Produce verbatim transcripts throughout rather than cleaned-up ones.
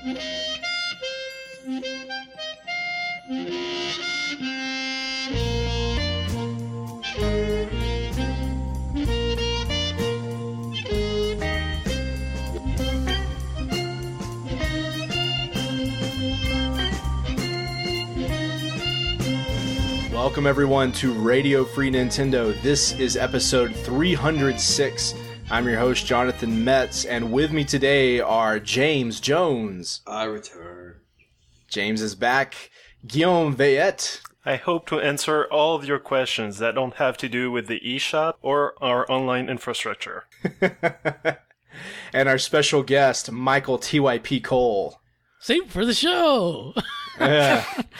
Welcome everyone to Radio Free Nintendo. This is episode three hundred six. I'm your host, Jonathan Metz, and with me today are James Jones. I return. James is back. Guillaume Veillette. I hope to answer all of your questions that don't have to do with the eShop or our online infrastructure. And our special guest, Michael T Y P Cole. Save for the show! Yeah.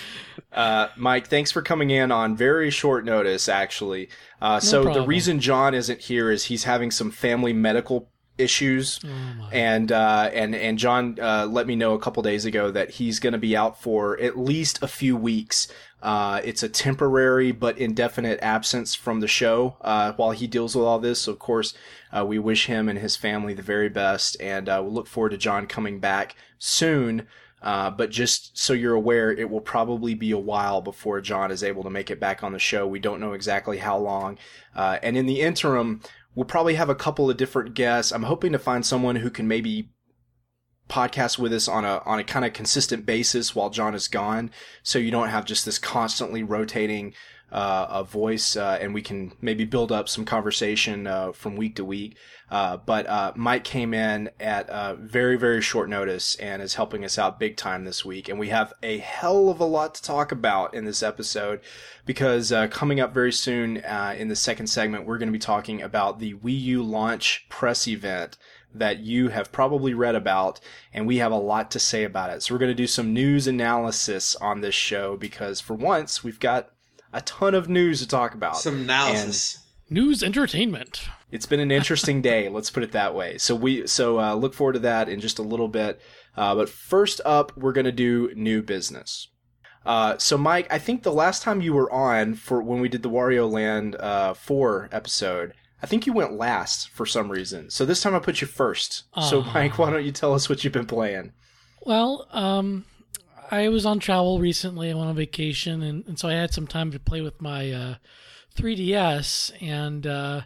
Uh, Mike, thanks for coming in on very short notice, actually. Uh, no so problem. the reason John isn't here is he's having some family medical issues. Oh and, uh, and, and John, uh, let me know a couple days ago that he's going to be out for at least a few weeks. Uh, it's a temporary but indefinite absence from the show, uh, while he deals with all this. So of course, uh, we wish him and his family the very best, and, uh, we'll look forward to John coming back soon. Uh, but just so you're aware, it will probably be a while before John is able to make it back on the show. We don't know exactly how long. Uh, and in the interim, we'll probably have a couple of different guests. I'm hoping to find someone who can maybe podcast with us on a, on a kind of consistent basis while John is gone. So you don't have just this constantly rotating, uh, a voice, uh, and we can maybe build up some conversation, uh, from week to week. Uh, but, uh, Mike came in at, uh, very, very short notice and is helping us out big time this week. And we have a hell of a lot to talk about in this episode because, uh, coming up very soon, uh, in the second segment, we're going to be talking about the Wii U launch press event that you have probably read about, and we have a lot to say about it. So we're going to do some news analysis on this show because for once we've got a ton of news to talk about. Some analysis. And News entertainment. it's been an interesting day, let's put it that way. So we so uh, look forward to that in just a little bit. Uh, but first up, we're going to do new business. Uh, so Mike, I think the last time you were on for when we did the Wario Land uh, four episode, I think you went last for some reason. So this time I put you first. So Aw. Mike, why don't you tell us what you've been playing? Well, um, I was on travel recently. I went on vacation, and, and so I had some time to play with my uh, three D S, and uh,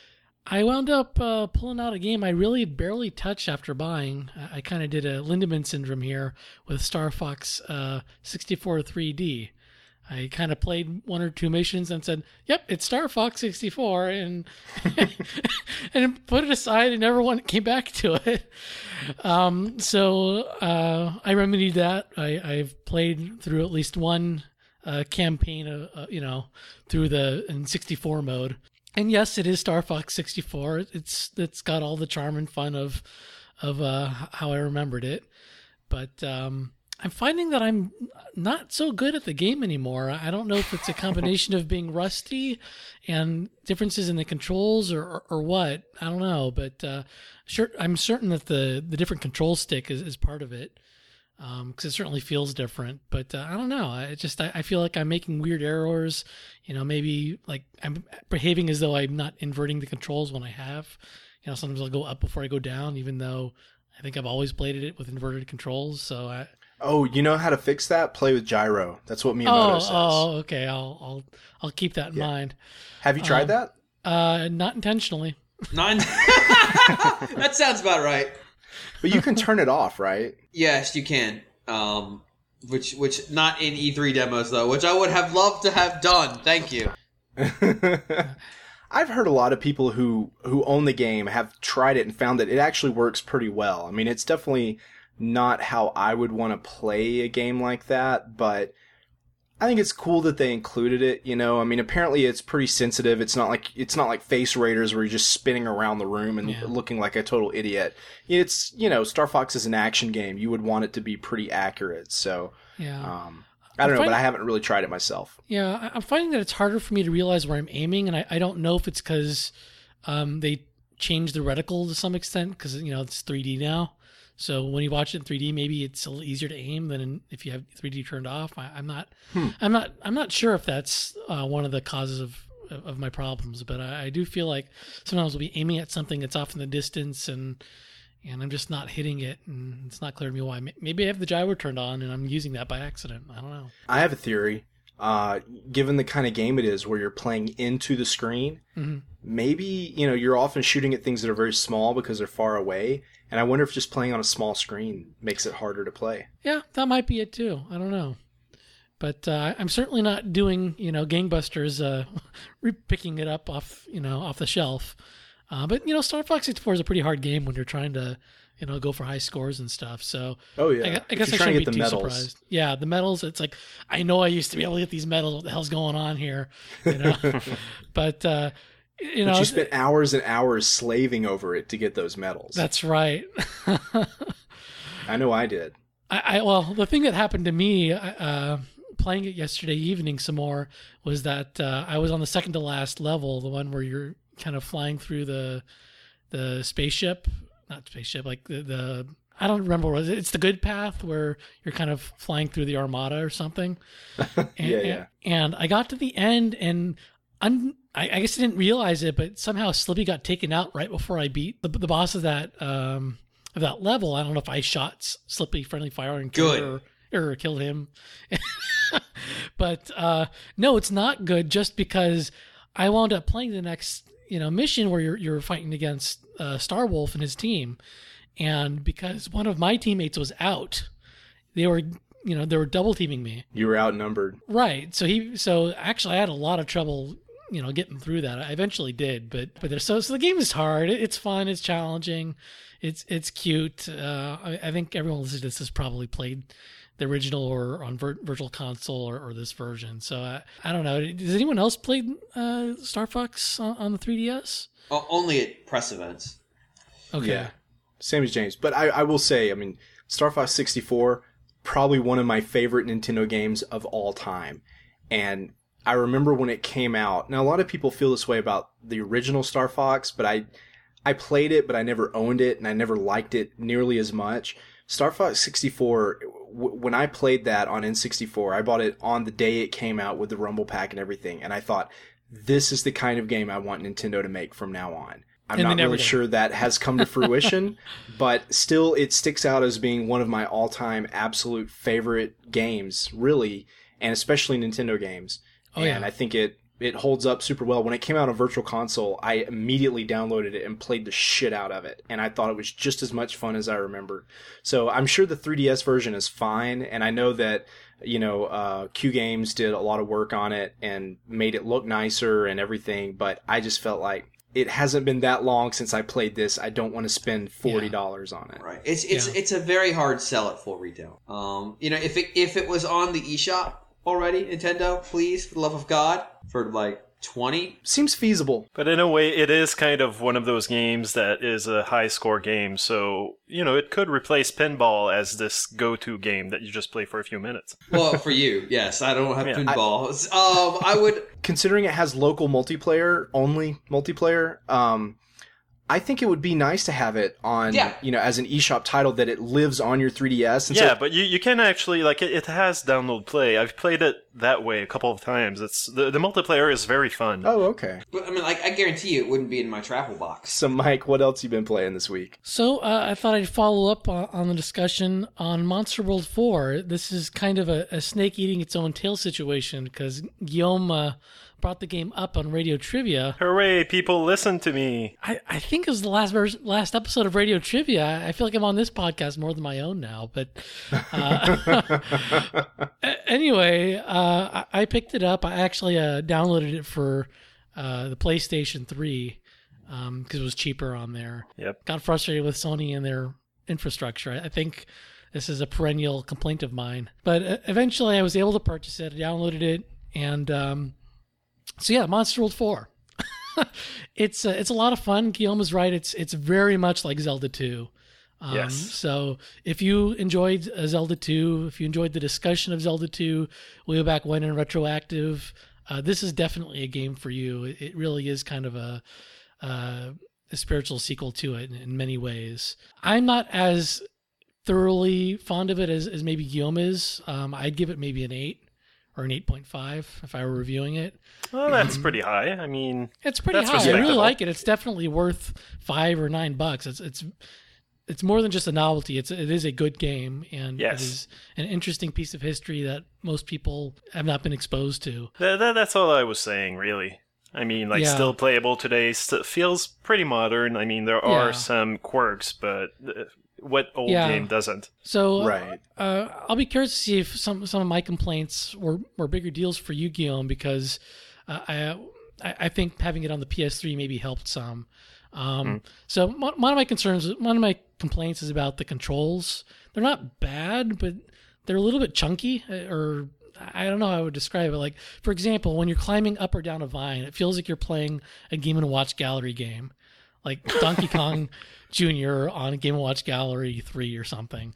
I wound up uh, pulling out a game I really barely touched after buying. I, I kind of did a Lindemann syndrome here with Star Fox uh, sixty-four three D. I kind of played one or two missions and said, "Yep, it's Star Fox sixty-four," and and put it aside and never went, came back to it. Um, so uh, I remedied that. I, I've played through at least one uh, campaign, uh, uh, you know, through the in sixty-four mode. And yes, it is Star Fox sixty-four. It's it's got all the charm and fun of of uh, how I remembered it, but. Um, I'm finding that I'm not so good at the game anymore. I don't know if it's a combination of being rusty and differences in the controls or, or, or what. I don't know, but uh, sure, I'm certain that the, the different control stick is, is part of it because um, it certainly feels different. But uh, I don't know. I just I, I feel like I'm making weird errors. You know, maybe like I'm behaving as though I'm not inverting the controls when I have. You know, sometimes I'll go up before I go down, even though I think I've always played it with inverted controls. So I. Oh, you know how to fix that? Play with gyro. That's what Miyamoto oh, says. Oh, okay. I'll I'll I'll keep that in Yeah. mind. Have you tried Um, that? Uh, not intentionally. Nine. That sounds about right. But you can turn it off, right? Yes, you can. Um, which which not in E three demos though, which I would have loved to have done. Thank you. I've heard a lot of people who, who own the game have tried it and found that it actually works pretty well. I mean, it's definitely not how I would want to play a game like that, but I think it's cool that they included it, you know. I mean, apparently it's pretty sensitive. It's not like it's not like Face Raiders where you're just spinning around the room and Yeah. looking like a total idiot. It's, you know, Star Fox is an action game. You would want it to be pretty accurate. So, Yeah. um, I don't know, find- but I haven't really tried it myself. Yeah, I- I'm finding that it's harder for me to realize where I'm aiming, and I, I don't know if it's because um, they changed the reticle to some extent, because, you know, it's three D now. So when you watch it in three D, maybe it's a little easier to aim than if you have three D turned off. I, I'm not, Hmm. I'm not, I'm not sure if that's uh, one of the causes of of my problems. But I, I do feel like sometimes I'll be aiming at something that's off in the distance, and and I'm just not hitting it, and it's not clear to me why. Maybe I have the gyro turned on, and I'm using that by accident. I don't know. I have a theory. Uh, given the kind of game it is where you're playing into the screen, mm-hmm. maybe, you know, you're often shooting at things that are very small because they're far away. And I wonder if just playing on a small screen makes it harder to play. Yeah, that might be it too. I don't know. But uh, I'm certainly not doing, you know, gangbusters, uh, picking it up off, you know, off the shelf. Uh, but, you know, Star Fox sixty-four is a pretty hard game when you're trying to, you know, go for high scores and stuff. So, oh yeah, I, I guess I shouldn't be too medals. surprised. Yeah, the medals. It's like I know I used to be able to get these medals. What the hell's going on here? You know, but uh, you know, but you spent hours and hours slaving over it to get those medals. That's right. I know I did. I, I well, the thing that happened to me uh, playing it yesterday evening some more was that uh, I was on the second to last level, the one where you're kind of flying through the the spaceship. Not spaceship, like the, the I don't remember what it was. It's the good path where you're kind of flying through the armada or something. And, yeah, yeah. And I got to the end, and un, I, I guess I didn't realize it, but somehow Slippy got taken out right before I beat the, the boss of that um, of that level. I don't know if I shot Slippy friendly fire and killed her or, or killed him, but uh, no, it's not good. Just because I wound up playing the next, you know, mission where you're you're fighting against uh, Starwolf and his team, and because one of my teammates was out, they were you know they were double teaming me. You were outnumbered, right? So he so actually I had a lot of trouble, you know, getting through that. I eventually did, but but there's so so the game is hard. It's fun. It's challenging. It's it's cute. Uh, I, I think everyone listening to this has probably played the original or on vir- Virtual Console or, or this version. So I, I don't know. Does anyone else play uh, Star Fox on, on the three D S? Oh, only at press events. Okay. Yeah, same as James. But I, I will say, I mean, Star Fox sixty-four, probably one of my favorite Nintendo games of all time. And I remember when it came out. Now, a lot of people feel this way about the original Star Fox, but I, I played it, but I never owned it, and I never liked it nearly as much. Star Fox sixty-four, w- when I played that on N sixty-four, I bought it on the day it came out with the Rumble Pack and everything, and I thought, this is the kind of game I want Nintendo to make from now on. I'm and not really sure that has come to fruition, but still it sticks out as being one of my all-time absolute favorite games, really, and especially Nintendo games. Oh, and yeah. I think it, it holds up super well. When it came out on Virtual Console, I immediately downloaded it and played the shit out of it, and I thought it was just as much fun as I remember. So I'm sure the three D S version is fine, and I know that, you know, uh, Q Games did a lot of work on it and made it look nicer and everything, but I just felt like it hasn't been that long since I played this. I don't want to spend forty dollars yeah. on it. Right. It's it's yeah. it's a very hard sell at full retail. Um, you know, if it if it was on the eShop already, Nintendo, please, for the love of God, for like twenty seems feasible. But in a way, it is kind of one of those games that is a high score game. So, you know, it could replace pinball as this go-to game that you just play for a few minutes. Well, for you, yes. I don't have Yeah. pinball. I, um, I would... Considering it has local multiplayer, only multiplayer, um, I think it would be nice to have it on, Yeah. you know, as an eShop title that it lives on your three D S. And Yeah, so, but you, you can actually, like, it, it has download play. I've played it that way a couple of times. It's the, the multiplayer is very fun. oh, okay. But, I mean, like, I guarantee you it wouldn't be in my travel box. So, Mike, what else you been playing this week? So uh, I thought I'd follow up on, on the discussion on Monster World four. This is kind of a, a snake eating its own tail situation because Guillaume uh, brought the game up on Radio Trivia. Hooray, people listen to me. I, I think it was the last vers- last episode of Radio Trivia. I feel like I'm on this podcast more than my own now. But uh, anyway, uh, I, I picked it up. I actually uh, downloaded it for uh, the PlayStation three because um, it was cheaper on there. Yep. Got frustrated with Sony and their infrastructure. I, I think this is a perennial complaint of mine. But uh, eventually I was able to purchase it. I downloaded it. And um, so, yeah, Monster World four. it's uh, it's a lot of fun. Guillaume is right. It's it's very much like Zelda two. Um, Yes. So if you enjoyed uh, Zelda two, if you enjoyed the discussion of Zelda two way back when in retroactive, uh, this is definitely a game for you. It, it really is kind of a, uh, a spiritual sequel to it in, in many ways. I'm not as thoroughly fond of it as, as maybe Guillaume is. Um, I'd give it maybe an eight or an eight point five if I were reviewing it. Well, that's pretty high. I mean, It's pretty That's high. I really respectable. like it. It's definitely worth five or nine bucks. It's it's it's more than just a novelty. It's it is a good game, and Yes. it is an interesting piece of history that most people have not been exposed to. That, that, that's all I was saying, really. I mean, like, Yeah. still playable today, st- feels pretty modern. I mean, there are Yeah. some quirks, but uh, what old Yeah. game doesn't? So Right. uh, I'll be curious to see if some some of my complaints were, were bigger deals for you, Guillaume, because uh, I I I think having it on the P S three maybe helped some. Um, So one one of my concerns, one of my complaints is about the controls. They're not bad, but they're a little bit chunky, uh, or I don't know how I would describe it. Like, for example, when you're climbing up or down a vine, it feels like you're playing a Game and Watch Gallery game, like Donkey Kong Junior on Game and Watch Gallery three or something,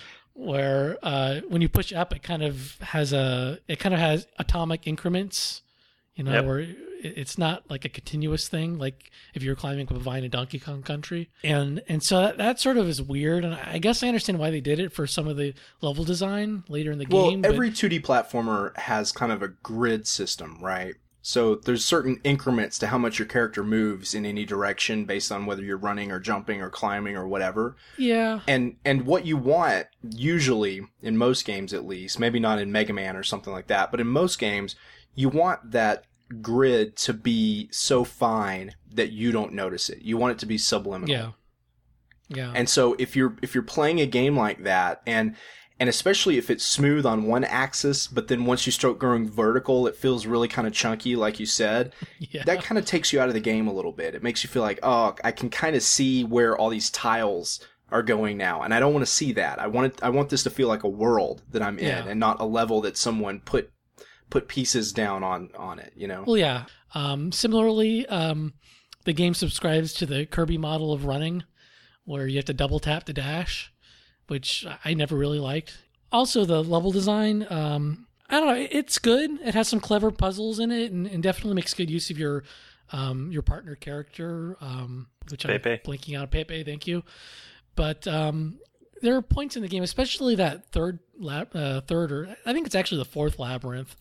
where uh, when you push up, it kind of has a it kind of has atomic increments, you know, Yep. where it- it's not like a continuous thing, like if you're climbing up a vine in Donkey Kong Country, and and so that, that sort of is weird. And I guess I understand why they did it for some of the level design later in the Well, game. but- every two D platformer has kind of a grid system, right? So there's certain increments to how much your character moves in any direction based on whether you're running or jumping or climbing or whatever. yeah, And and what you want, usually, in most games at least, maybe not in Mega Man or something like that, but in most games, you want that grid to be so fine that you don't notice it. You want it to be subliminal. yeah, yeah, And so if you're if you're playing a game like that, and and especially if it's smooth on one axis, but then once you start going vertical, it feels really kind of chunky, like you said. yeah. That kind of takes you out of the game a little bit. It makes you feel like, oh, I can kind of see where all these tiles are going now, and I don't want to see that. I want it, I want this to feel like a world that I'm in, Yeah. and not a level that someone put put pieces down on on it. You know? Well, yeah. Um, similarly, um, the game subscribes to the Kirby model of running, where you have to double tap to dash, which I never really liked. Also, the level design, um, I don't know, it's good. It has some clever puzzles in it, and, and definitely makes good use of your um, your partner character, um, which I'm Pepe. blinking out. Pepe, thank you. But um, there are points in the game, especially that third lab, uh, third or I think it's actually the fourth labyrinth,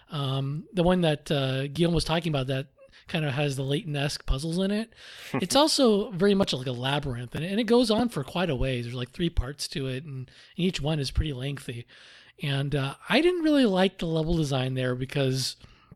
um, the one that uh, Guillaume was talking about that kind of has the Layton-esque puzzles in it. It's also very much like a labyrinth, and, and it goes on for quite a ways. There's like three parts to it, and, and each one is pretty lengthy. And uh, I didn't really like the level design there because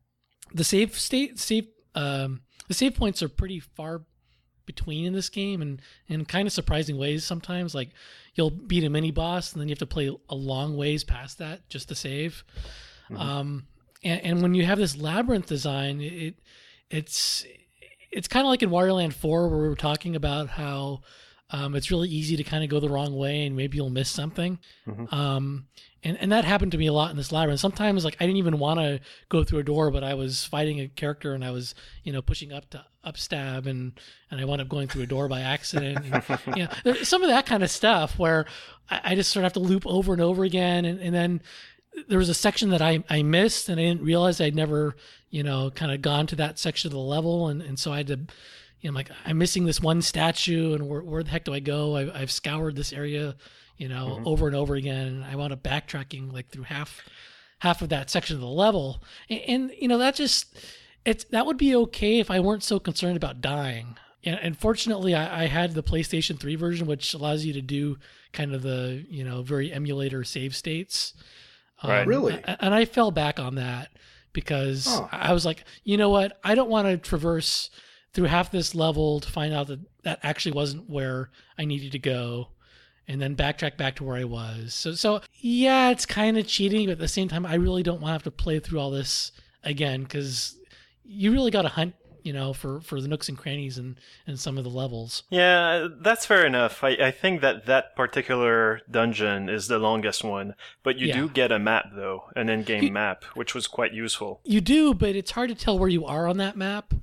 the save state save um, the save points are pretty far between in this game, and in kind of surprising ways sometimes. Like you'll beat a mini boss, and then you have to play a long ways past that just to save. Mm-hmm. Um, and, and when you have this labyrinth design, it it's it's kind of like in Wario Land four, where we were talking about how um, it's really easy to kind of go the wrong way, and maybe you'll miss something. Mhm. Um, and and that happened to me a lot in this labyrinth. Sometimes, like I didn't even want to go through a door, but I was fighting a character, and I was you know pushing up to up stab, and and I wound up going through a door by accident. And, you know, there's some of that kind of stuff where I, I just sort of have to loop over and over again, and, and then there was a section that I, I missed, and I didn't realize I'd never, you know, kind of gone to that section of the level. And, and so I had to, you know, I'm like, I'm missing this one statue, and where, where the heck do I go? I, I've scoured this area, you know, Mhm. over and over again. And I wound up backtracking like through half, half of that section of the level. And, and you know, that just, it's, that would be okay if I weren't so concerned about dying. And, and fortunately, I, I had the PlayStation three version, which allows you to do kind of the, you know, very emulator save states. Right. Really? a- And I fell back on that because Oh. I was like, you know what? I don't want to traverse through half this level to find out that that actually wasn't where I needed to go, and then backtrack back to where I was. So, so yeah, it's kind of cheating, but at the same time, I really don't want to have to play through all this again because you really got to hunt, you know, for, for the nooks and crannies and, and some of the levels. Yeah, that's fair enough. I, I think that that particular dungeon is the longest one, but you Yeah. do get a map, though, an in-game You- map, which was quite useful. You do, but it's hard to tell where you are on that map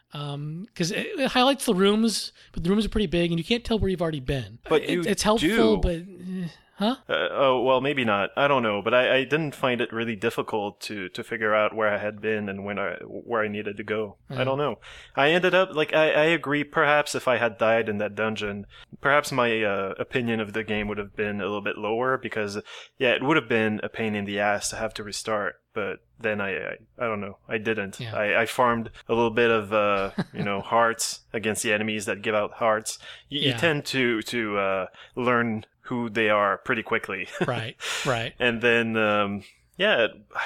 because it, it highlights the rooms, but the rooms are pretty big, and you can't tell where you've already been. But It- you it's helpful, do. but eh, Huh? Uh, oh, well, maybe not. I don't know, but I, I didn't find it really difficult to, to figure out where I had been and when I where I needed to go. Mm. I don't know. I ended up, like, I, I agree, perhaps if I had died in that dungeon, perhaps my uh, opinion of the game would have been a little bit lower, because, yeah, it would have been a pain in the ass to have to restart. But then I, I, I don't know, I didn't. Yeah. I, I farmed a little bit of, uh, you know, hearts against the enemies that give out hearts. You, Yeah. you tend to, to uh, learn who they are pretty quickly. Right, right. And then, um, yeah,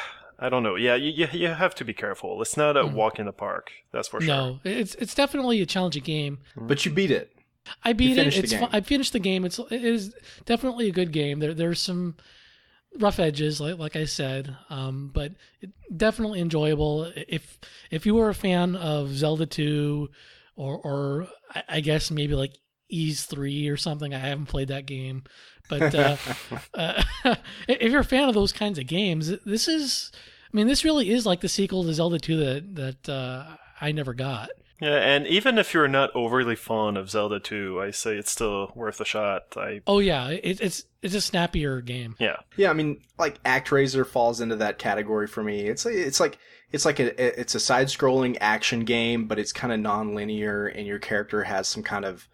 I don't know. Yeah, you, you you have to be careful. It's not a Mm. walk in the park, that's for sure. No, it's it's definitely a challenging game. But you beat it. I beat it. finished the It's game. fun. I finished the game. It's it is definitely a good game. There there's some rough edges, like like I said, um, but it, definitely enjoyable. If if you were a fan of Zelda two, or or I, I guess maybe like Ys three or something. I haven't played that game, but uh, uh, if you're a fan of those kinds of games, this is. I mean, this really is like the sequel to Zelda two that that uh, I never got. Yeah, and even if you're not overly fond of Zelda two, I say it's still worth a shot. I Oh yeah, it, it's it's a snappier game. yeah. Yeah, I mean, like ActRaiser falls into that category for me. It's like it's like it's like a it's a side-scrolling action game, but it's kind of non-linear, and your character has some kind of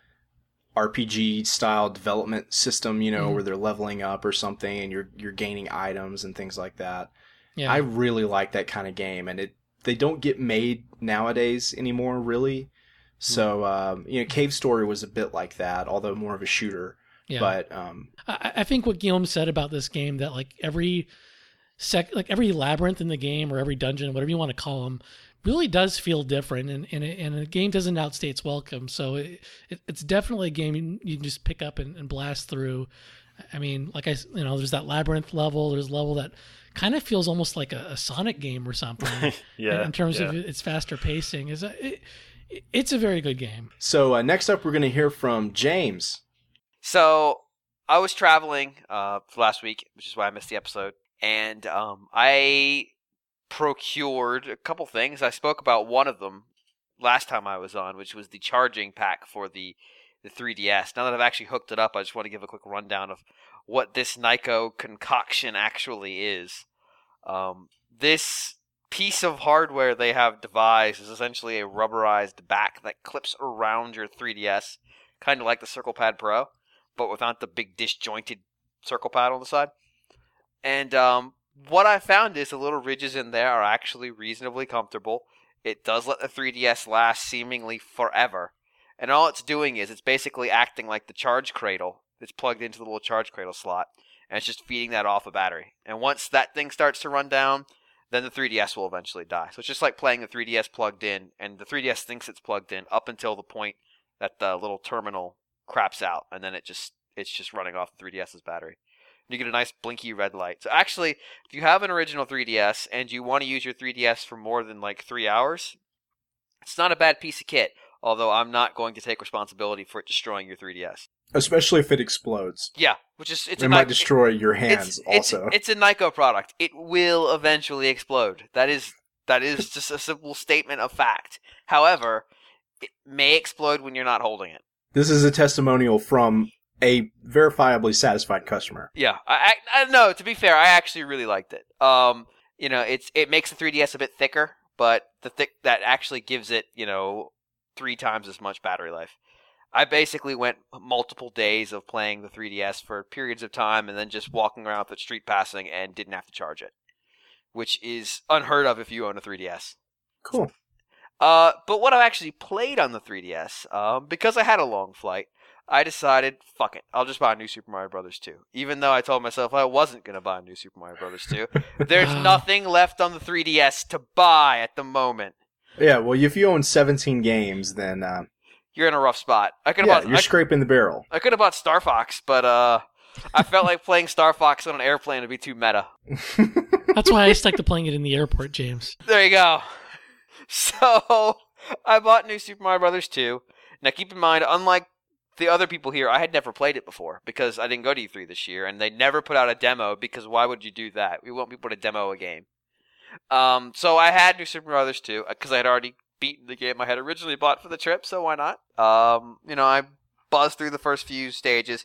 R P G style development system, you know, Mhm. where they're leveling up or something, and you're you're gaining items and things like that. Yeah, I really like that kind of game, and it they don't get made nowadays anymore, really. So, um, you know, Cave Story was a bit like that, although more of a shooter. yeah. But um, I, I think what Guillaume said about this game, that like every sec, like every labyrinth in the game or every dungeon, whatever you want to call them, really does feel different, and and, it, and the game doesn't outstay its welcome. So it, it, it's definitely a game you, you can just pick up and, and blast through. I mean, like I, s- you know, there's that labyrinth level. There's a level that kind of feels almost like a, a Sonic game or something. Yeah. in, in terms yeah. of its faster pacing. Is it, it, it's a very good game. so uh, next up, we're going to hear from James. So I was traveling uh, for last week, which is why I missed the episode, and um, I procured a couple things. I spoke about one of them last time I was on, which was the charging pack for the the three D S. Now that I've actually hooked it up, I just want to give a quick rundown of what this Nyko concoction actually is. Um, this piece of hardware they have devised is essentially a rubberized back that clips around your three D S, kind of like the Circle Pad Pro, but without the big disjointed circle pad on the side. And um, what I found is the little ridges in there are actually reasonably comfortable. It does let the three D S last seemingly forever. And all it's doing is it's basically acting like the charge cradle that's plugged into the little charge cradle slot. And it's just feeding that off a battery. And once that thing starts to run down, then the three D S will eventually die. So it's just like playing the three D S plugged in. And the three D S thinks it's plugged in up until the point that the little terminal craps out. And then it just it's just running off the three D S's battery. You get a nice blinky red light. So actually, if you have an original three D S and you want to use your three D S for more than like three hours, it's not a bad piece of kit. Although I'm not going to take responsibility for it destroying your three D S. Especially if it explodes. Yeah, which is it's It a might Nyko- destroy your hands it's, also. It's, it's a Nyko product. It will eventually explode. That is that is just a simple statement of fact. However, it may explode when you're not holding it. This is a testimonial from a verifiably satisfied customer. Yeah, I, I, I no. To be fair, I actually really liked it. Um, you know, it's it makes the three D S a bit thicker, but the thick that actually gives it, you know, three times as much battery life. I basically went multiple days of playing the three D S for periods of time, and then just walking around with it street passing and didn't have to charge it, which is unheard of if you own a three D S. Cool. Uh, but what I actually played on the three D S, um, because I had a long flight, I decided, fuck it, I'll just buy a new Super Mario Brothers two. Even though I told myself I wasn't going to buy a new Super Mario Brothers two. There's nothing left on the three D S to buy at the moment. Yeah, well, if you own seventeen games, then uh, You're in a rough spot. I could have yeah, bought, you're I, scraping the barrel. I could have bought Star Fox, but uh, I felt like playing Star Fox on an airplane would be too meta. That's why I stuck to playing it in the airport, James. There you go. So, I bought New Super Mario Brothers two. Now, keep in mind, unlike the other people here, I had never played it before because I didn't go to E three this year, and they never put out a demo because why would you do that? We want people to demo a game. Um, so I had New Super Mario Brothers two because I had already beaten the game I had originally bought for the trip, so why not? Um, you know, I buzzed through the first few stages,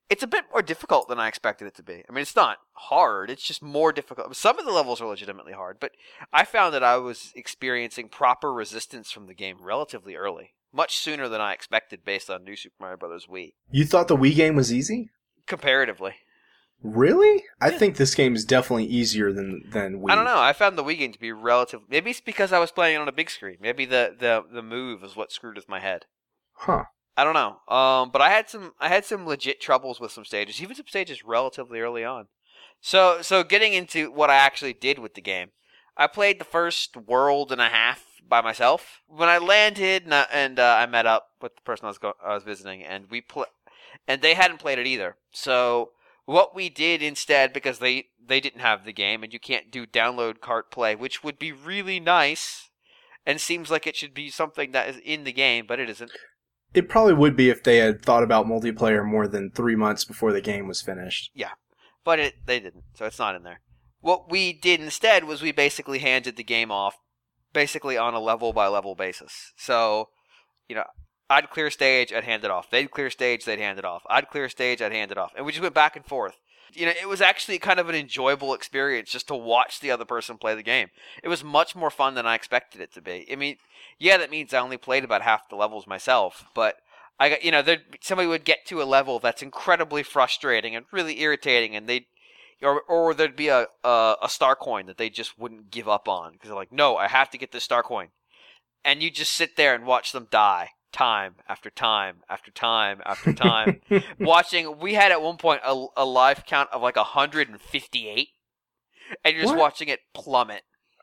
it's a bit more difficult than I expected it to be. I mean, it's not hard. It's just more difficult. Some of the levels are legitimately hard, but I found that I was experiencing proper resistance from the game relatively early, much sooner than I expected based on New Super Mario Bros. Wii. You thought the Wii game was easy? Comparatively. Really? I Yeah. think this game is definitely easier than, than Wii. I don't know. I found the Wii game to be relative. Maybe it's because I was playing it on a big screen. Maybe the, the, the move is what screwed with my head. Huh. I don't know. Um, but I had some I had some legit troubles with some stages, even some stages relatively early on. So so getting into what I actually did with the game, I played the first world and a half by myself. When I landed and, I, and uh, I met up with the person I was go- I was visiting, and we pl- and they hadn't played it either. So what we did instead, because they they didn't have the game, and you can't do download cart play, which would be really nice, and seems like it should be something that is in the game, but it isn't. It probably would be if they had thought about multiplayer more than three months before the game was finished. Yeah, but it they didn't, so it's not in there. What we did instead was we basically handed the game off, basically on a level-by-level basis. So, you know, I'd clear stage, I'd hand it off. They'd clear stage, they'd hand it off. I'd clear stage, I'd hand it off. And we just went back and forth. You know, it was actually kind of an enjoyable experience just to watch the other person play the game. It was much more fun than I expected it to be. I mean, yeah, that means I only played about half the levels myself, but I got, you know, there somebody would get to a level that's incredibly frustrating and really irritating, and they, or or there'd be a a, a star coin that they just wouldn't give up on because they're like, no, I have to get this star coin, and you just sit there and watch them die. Time after time after time after time. Watching, we had at one point a, a life count of like one hundred fifty-eight, and you're just What? watching it plummet.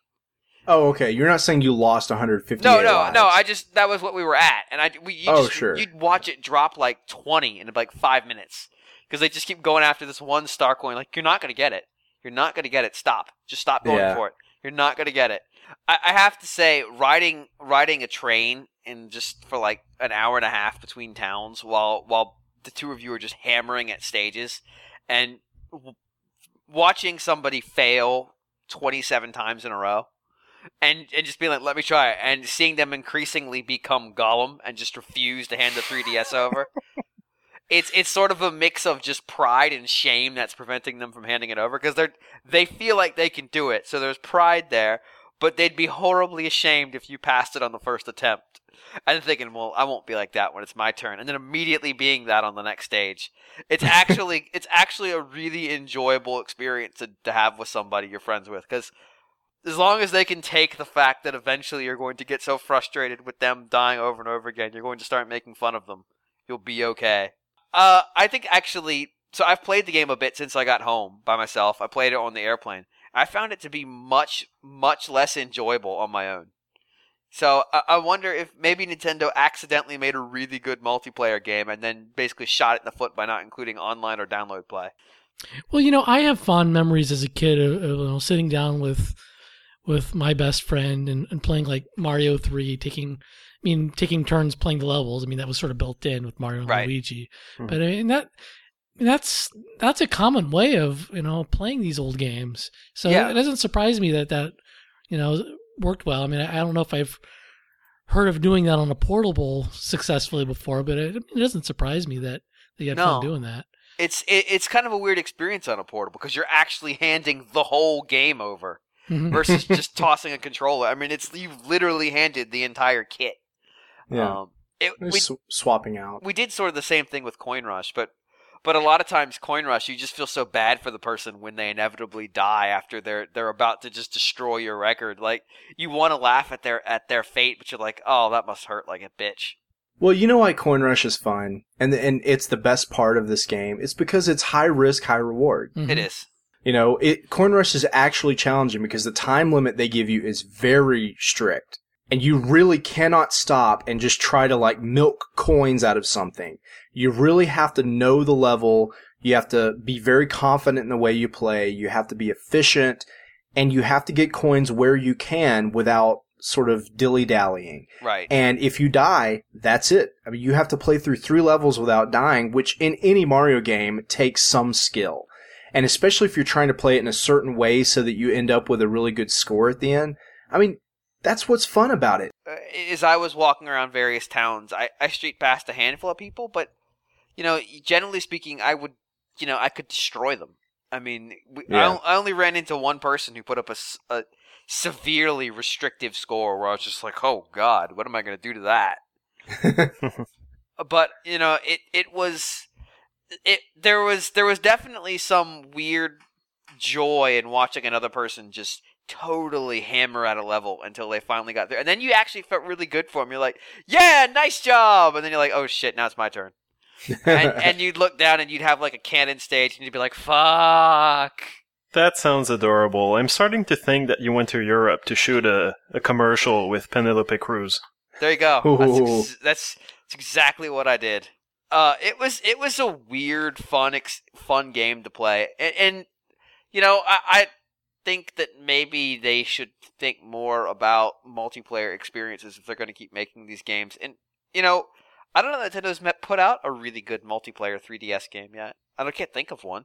Oh, okay. You're not saying you lost one hundred fifty-eight No, no, lives. no. I just that was what we were at, and I we you Oh, just, sure. you'd watch it drop like twenty in like five minutes because they just keep going after this one star coin. Like, you're not gonna get it. You're not gonna get it. Stop. Just stop going Yeah. for it. You're not gonna get it. I, I have to say, riding riding a train and just for like an hour and a half between towns while while the two of you are just hammering at stages and w- watching somebody fail twenty-seven times in a row and and just being like, let me try it, and seeing them increasingly become Gollum and just refuse to hand the three D S over. It's it's sort of a mix of just pride and shame that's preventing them from handing it over because they're they feel like they can do it, so there's pride there, but they'd be horribly ashamed if you passed it on the first attempt. And thinking, well, I won't be like that when it's my turn, and then immediately being that on the next stage. It's actually it's actually a really enjoyable experience to, to have with somebody you're friends with, because as long as they can take the fact that eventually you're going to get so frustrated with them dying over and over again, you're going to start making fun of them, you'll be okay. Uh, I think actually, so I've played the game a bit since I got home by myself. I played it on the airplane. I found it to be much, much less enjoyable on my own. So I, I wonder if maybe Nintendo accidentally made a really good multiplayer game and then basically shot it in the foot by not including online or download play. Well, you know, I have fond memories as a kid of, of you know, sitting down with with my best friend and, and playing like Mario three, taking I mean taking turns playing the levels. I mean, that was sort of built in with Mario and Right. Luigi. Hmm. But I mean that that's that's a common way of, you know, playing these old games. So Yeah. it doesn't surprise me that that, you know, worked well. I mean, I, I don't know if I've heard of doing that on a portable successfully before, but it, it doesn't surprise me that they had No. fun doing that. It's it, it's kind of a weird experience on a portable because you're actually handing the whole game over Mhm. versus just tossing a controller. I mean, it's you've literally handed the entire kit. Yeah. Um, it, They're we sw- swapping out. we did sort of the same thing with Coin Rush, but but a lot of times Coin Rush, you just feel so bad for the person when they inevitably die after they're they're about to just destroy your record. Like, you want to laugh at their at their fate, but you're like, oh, that must hurt like a bitch. Well, you know why Coin Rush is fun, and and it's the best part of this game. It's because it's high risk, high reward. Mhm. It is. You know, it Coin Rush is actually challenging because the time limit they give you is very strict. And you really cannot stop and just try to like milk coins out of something. You really have to know the level. You have to be very confident in the way you play. You have to be efficient, and you have to get coins where you can without sort of dilly-dallying. Right. And if you die, that's it. I mean, you have to play through three levels without dying, which in any Mario game takes some skill. And especially if you're trying to play it in a certain way so that you end up with a really good score at the end. I mean, that's what's fun about it. Uh, as I was walking around various towns, I, I street passed a handful of people, but you know, generally speaking, I would, you know, I could destroy them. I mean, we, Yeah. I, I only ran into one person who put up a, s- a severely restrictive score where I was just like, oh God, what am I going to do to that? But, you know, it, it was, it, there was, there was definitely some weird joy in watching another person just totally hammer at a level until they finally got there. And then you actually felt really good for them. You're like, yeah, nice job. And then you're like, oh shit, now it's my turn. and, and you'd look down and you'd have like a cannon stage and you'd be like, fuck. That sounds adorable. I'm starting to think that you went to Europe to shoot a, a commercial with Penelope Cruz. There you go. That's, Ooh. ex- that's that's exactly what I did. Uh, it was it was a weird, fun, ex- fun game to play, and, and you know, I, I think that maybe they should think more about multiplayer experiences if they're going to keep making these games. And you know, I don't know that Nintendo's met, put out a really good multiplayer three D S game yet. I don't, can't think of one,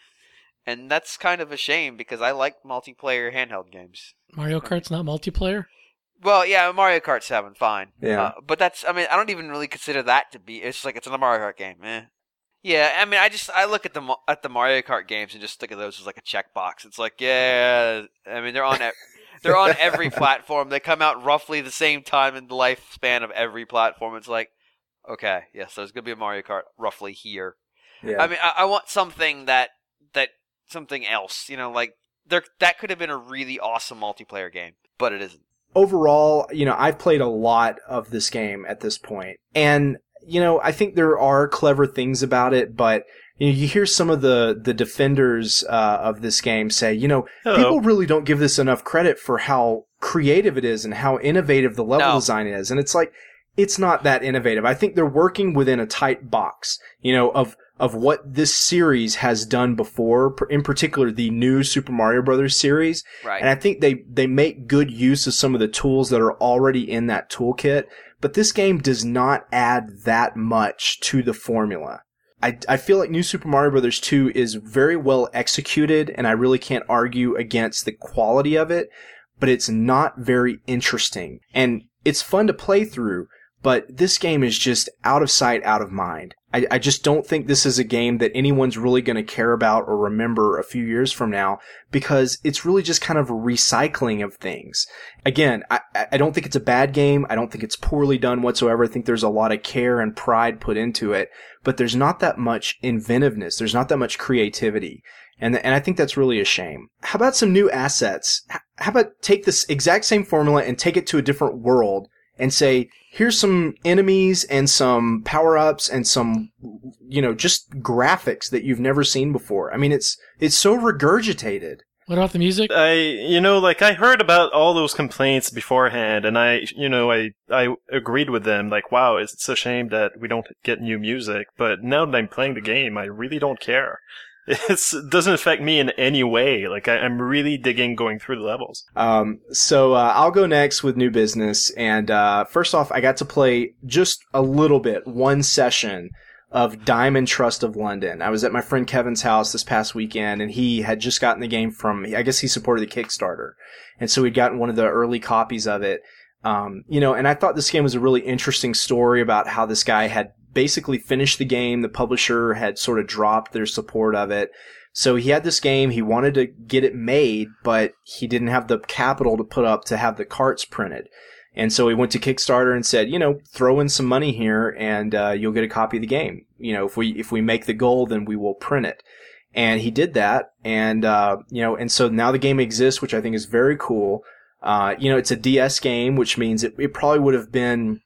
and that's kind of a shame because I like multiplayer handheld games. Mario Kart's not multiplayer? Well, yeah, Mario Kart seven, fine. Yeah. Uh, but that's, I mean, I don't even really consider that to be, it's just like, it's a Mario Kart game, eh. Yeah, I mean, I just, I look at the at the Mario Kart games and just think of those as like a checkbox. It's like, yeah, I mean, they're on, they're on every platform. They come out roughly the same time in the lifespan of every platform. It's like, okay, yes, there's going to be a Mario Kart roughly here. Yeah. I mean, I, I want something that, that, something else, you know, like, there, that could have been a really awesome multiplayer game, but it isn't. Overall, you know, I've played a lot of this game at this point, and you know, I think there are clever things about it, but you know, you hear some of the the defenders uh, of this game say, you know, Hello. people really don't give this enough credit for how creative it is and how innovative the level No. design is, and it's like it's not that innovative. I think they're working within a tight box, you know, of of what this series has done before, in particular the new Super Mario Brothers series. Right. And I think they, they make good use of some of the tools that are already in that toolkit, but this game does not add that much to the formula. I, I feel like New Super Mario Brothers two is very well executed, and I really can't argue against the quality of it, but it's not very interesting. And it's fun to play through, but this game is just out of sight, out of mind. I, I just don't think this is a game that anyone's really going to care about or remember a few years from now, because it's really just kind of a recycling of things. Again, I, I don't think it's a bad game. I don't think it's poorly done whatsoever. I think there's a lot of care and pride put into it, but there's not that much inventiveness. There's not that much creativity. And, and I think that's really a shame. How about some new assets? How about take this exact same formula and take it to a different world and say, here's some enemies and some power-ups and some, you know, just graphics that you've never seen before. I mean, it's it's so regurgitated. What about the music? I, you know, like I heard about all those complaints beforehand, and I, you know, I, I agreed with them. Like, wow, it's a shame that we don't get new music. But now that I'm playing the game, I really don't care. It's, it doesn't affect me in any way. Like, I, I'm really digging going through the levels. Um, so uh, I'll go next with new business. And uh, first off, I got to play just a little bit, one session of Diamond Trust of London. I was at my friend Kevin's house this past weekend, and he had just gotten the game from, I guess he supported the Kickstarter. And so he'd gotten one of the early copies of it. Um, you know, and I thought this game was a really interesting story about how this guy had basically finished the game. The publisher had sort of dropped their support of it. So he had this game. He wanted to get it made, but he didn't have the capital to put up to have the carts printed. And so he went to Kickstarter and said, you know, throw in some money here and uh, you'll get a copy of the game. You know, if we if we make the goal, then we will print it. And he did that. And, uh, you know, and so now the game exists, which I think is very cool. Uh, you know, it's a D S game, which means it, it probably would have been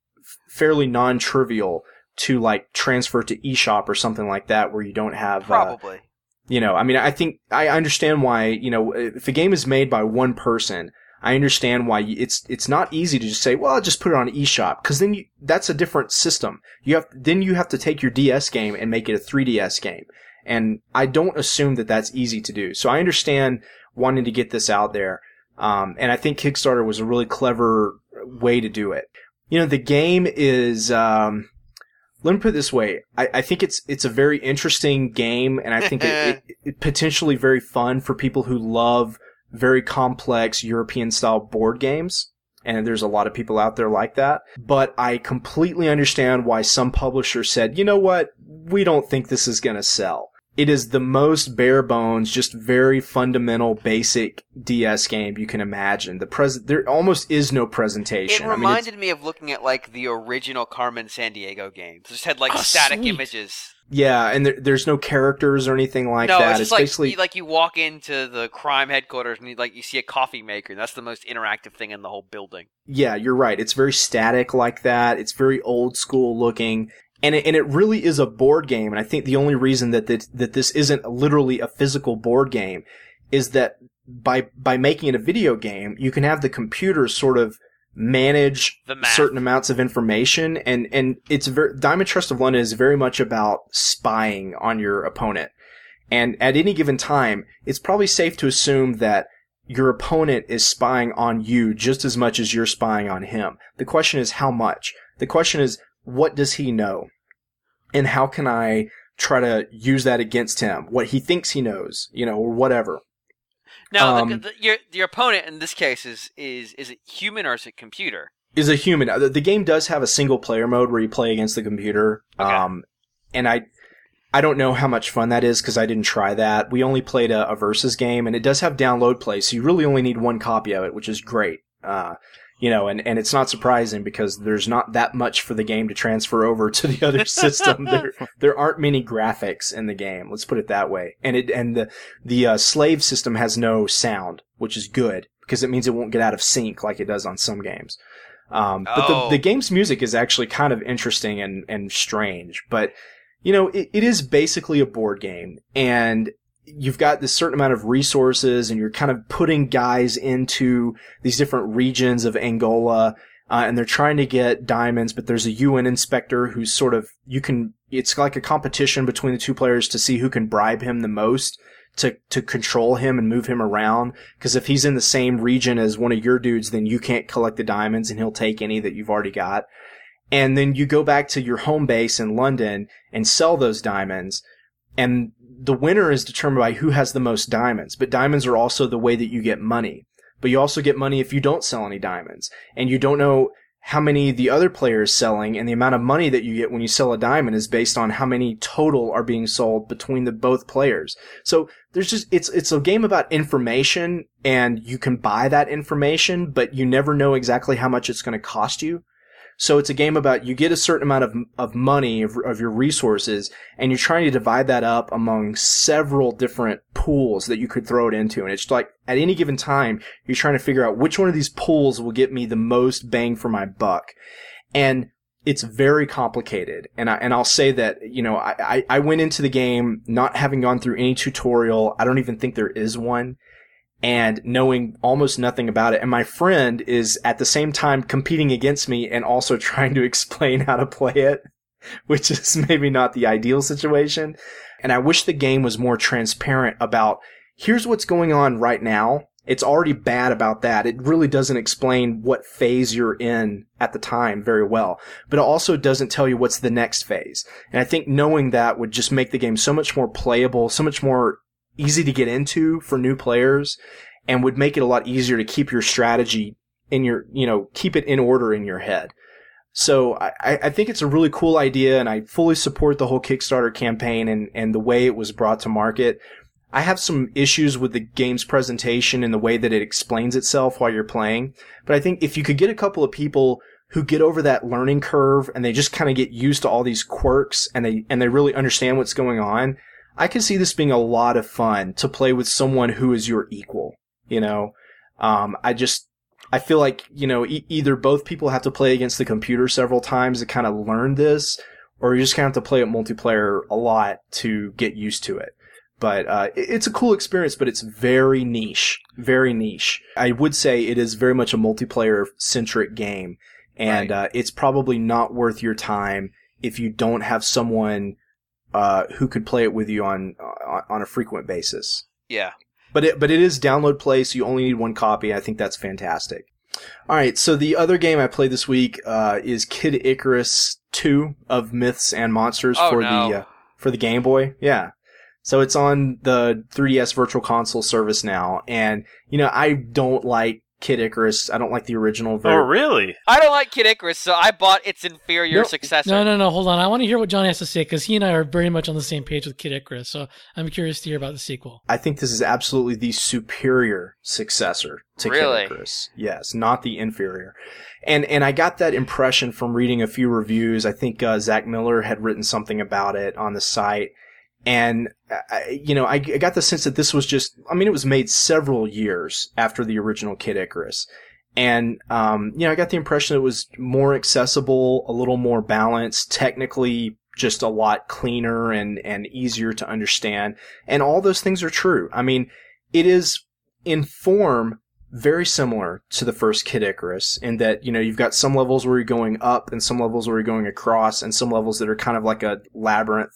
fairly non-trivial to like transfer to eShop or something like that, where you don't have Probably. Uh, you know, I mean, I think I understand why. You know, if a game is made by one person, I understand why it's it's not easy to just say, well, I'll just put it on eShop, because then you, that's a different system. You have then you have to take your D S game and make it a three D S game, and I don't assume that that's easy to do. So I understand wanting to get this out there. Um, and I think Kickstarter was a really clever way to do it. You know, the game is, um, let me put it this way. I, I think it's, it's a very interesting game, and I think it, it, it potentially very fun for people who love very complex European style board games. And there's a lot of people out there like that. But I completely understand why some publishers said, you know what? we don't think this is going to sell. It is the most bare bones, just very fundamental, basic D S game you can imagine. The pres- There almost is no presentation. It reminded I mean, me of looking at like the original Carmen Sandiego games. It just had like oh, static sweet. images. Yeah, and there, there's no characters or anything like no, that. it's just it's like, basically you, like you walk into the crime headquarters and you, like you see a coffee maker. And that's the most interactive thing in the whole building. Yeah, you're right. It's very static like that. It's very old school looking. And it, and it really is a board game. And I think the only reason that that, that this isn't literally a physical board game is that by by making it a video game, you can have the computer sort of manage certain amounts of information. And, and it's very, Diamond Trust of London is very much about spying on your opponent. And at any given time, it's probably safe to assume that your opponent is spying on you just as much as you're spying on him. The question is how much? The question is, what does he know? And how can I try to use that against him? What he thinks he knows, you know, or whatever. Now, um, the, the, your your opponent in this case is, is is it human or is it computer? Is a human. The, the game does have a single player mode where you play against the computer. Okay. Um, and I I don't know how much fun that is because I didn't try that. We only played a, a versus game, and it does have download play, so you really only need one copy of it, which is great. Uh, you know, and, and it's not surprising because there's not that much for the game to transfer over to the other system. There there aren't many graphics in the game. Let's put it that way. And it and the the uh, slave system has no sound, which is good because it means it won't get out of sync like it does on some games. Um, but Oh. the the game's music is actually kind of interesting and and strange. But you know, it, it is basically a board game, and you've got this certain amount of resources, and you're kind of putting guys into these different regions of Angola, uh, and they're trying to get diamonds, but there's a U N inspector who's sort of, you can, it's like a competition between the two players to see who can bribe him the most to, to control him and move him around. Because if he's in the same region as one of your dudes, then you can't collect the diamonds and he'll take any that you've already got. And then you go back to your home base in London and sell those diamonds. And the winner is determined by who has the most diamonds. But diamonds are also the way that you get money. But you also get money if you don't sell any diamonds. And you don't know how many the other player is selling, and the amount of money that you get when you sell a diamond is based on how many total are being sold between the both players. So there's just, it's, it's a game about information, and you can buy that information, but you never know exactly how much it's going to cost you. So it's a game about, you get a certain amount of of money, of, of your resources, and you're trying to divide that up among several different pools that you could throw it into. And it's like, at any given time, you're trying to figure out which one of these pools will get me the most bang for my buck. And it's very complicated. And I, and I'll say that, you know, I, I went into the game not having gone through any tutorial. I don't even think there is one. And knowing almost nothing about it. And my friend is at the same time competing against me and also trying to explain how to play it, which is maybe not the ideal situation. And I wish the game was more transparent about, here's what's going on right now. It's already bad about that. It really doesn't explain what phase you're in at the time very well. But it also doesn't tell you what's the next phase. And I think knowing that would just make the game so much more playable, so much more easy to get into for new players, and would make it a lot easier to keep your strategy in your, you know, keep it in order in your head. So I, I think it's a really cool idea, and I fully support the whole Kickstarter campaign and, and the way it was brought to market. I have some issues with the game's presentation and the way that it explains itself while you're playing. But I think if you could get a couple of people who get over that learning curve and they just kind of get used to all these quirks and they, and they really understand what's going on, I can see this being a lot of fun to play with someone who is your equal, you know? Um, I just, I feel like, you know, e- either both people have to play against the computer several times to kind of learn this, or you just kind of have to play it multiplayer a lot to get used to it. But, uh, it, it's a cool experience, but it's very niche, very niche. I would say it is very much a multiplayer centric game, and, right. uh, it's probably not worth your time if you don't have someone Uh, who could play it with you on, on on a frequent basis. Yeah. But it but it is download play, so you only need one copy. I think that's fantastic. All right, so the other game I played this week uh, is Kid Icarus two of Myths and Monsters oh, for no. the uh, for the Game Boy. Yeah. So it's on the three D S Virtual Console service now, and you know I don't like Kid Icarus. I don't like the original Oh, very really? I don't like Kid Icarus, so I bought its inferior No, successor. No, no, no. Hold on. I want to hear what John has to say because he and I are very much on the same page with Kid Icarus. So I'm curious to hear about the sequel. I think this is absolutely the superior successor to Really? Kid Icarus. Yes, not the inferior. And and I got that impression from reading a few reviews. I think uh, Zach Miller had written something about it on the site. And, I, you know, I, I got the sense that this was just, I mean, it was made several years after the original Kid Icarus. And, um, you know, I got the impression it was more accessible, a little more balanced, technically just a lot cleaner and, and easier to understand. And all those things are true. I mean, it is in form very similar to the first Kid Icarus in that, you know, you've got some levels where you're going up and some levels where you're going across and some levels that are kind of like a labyrinth.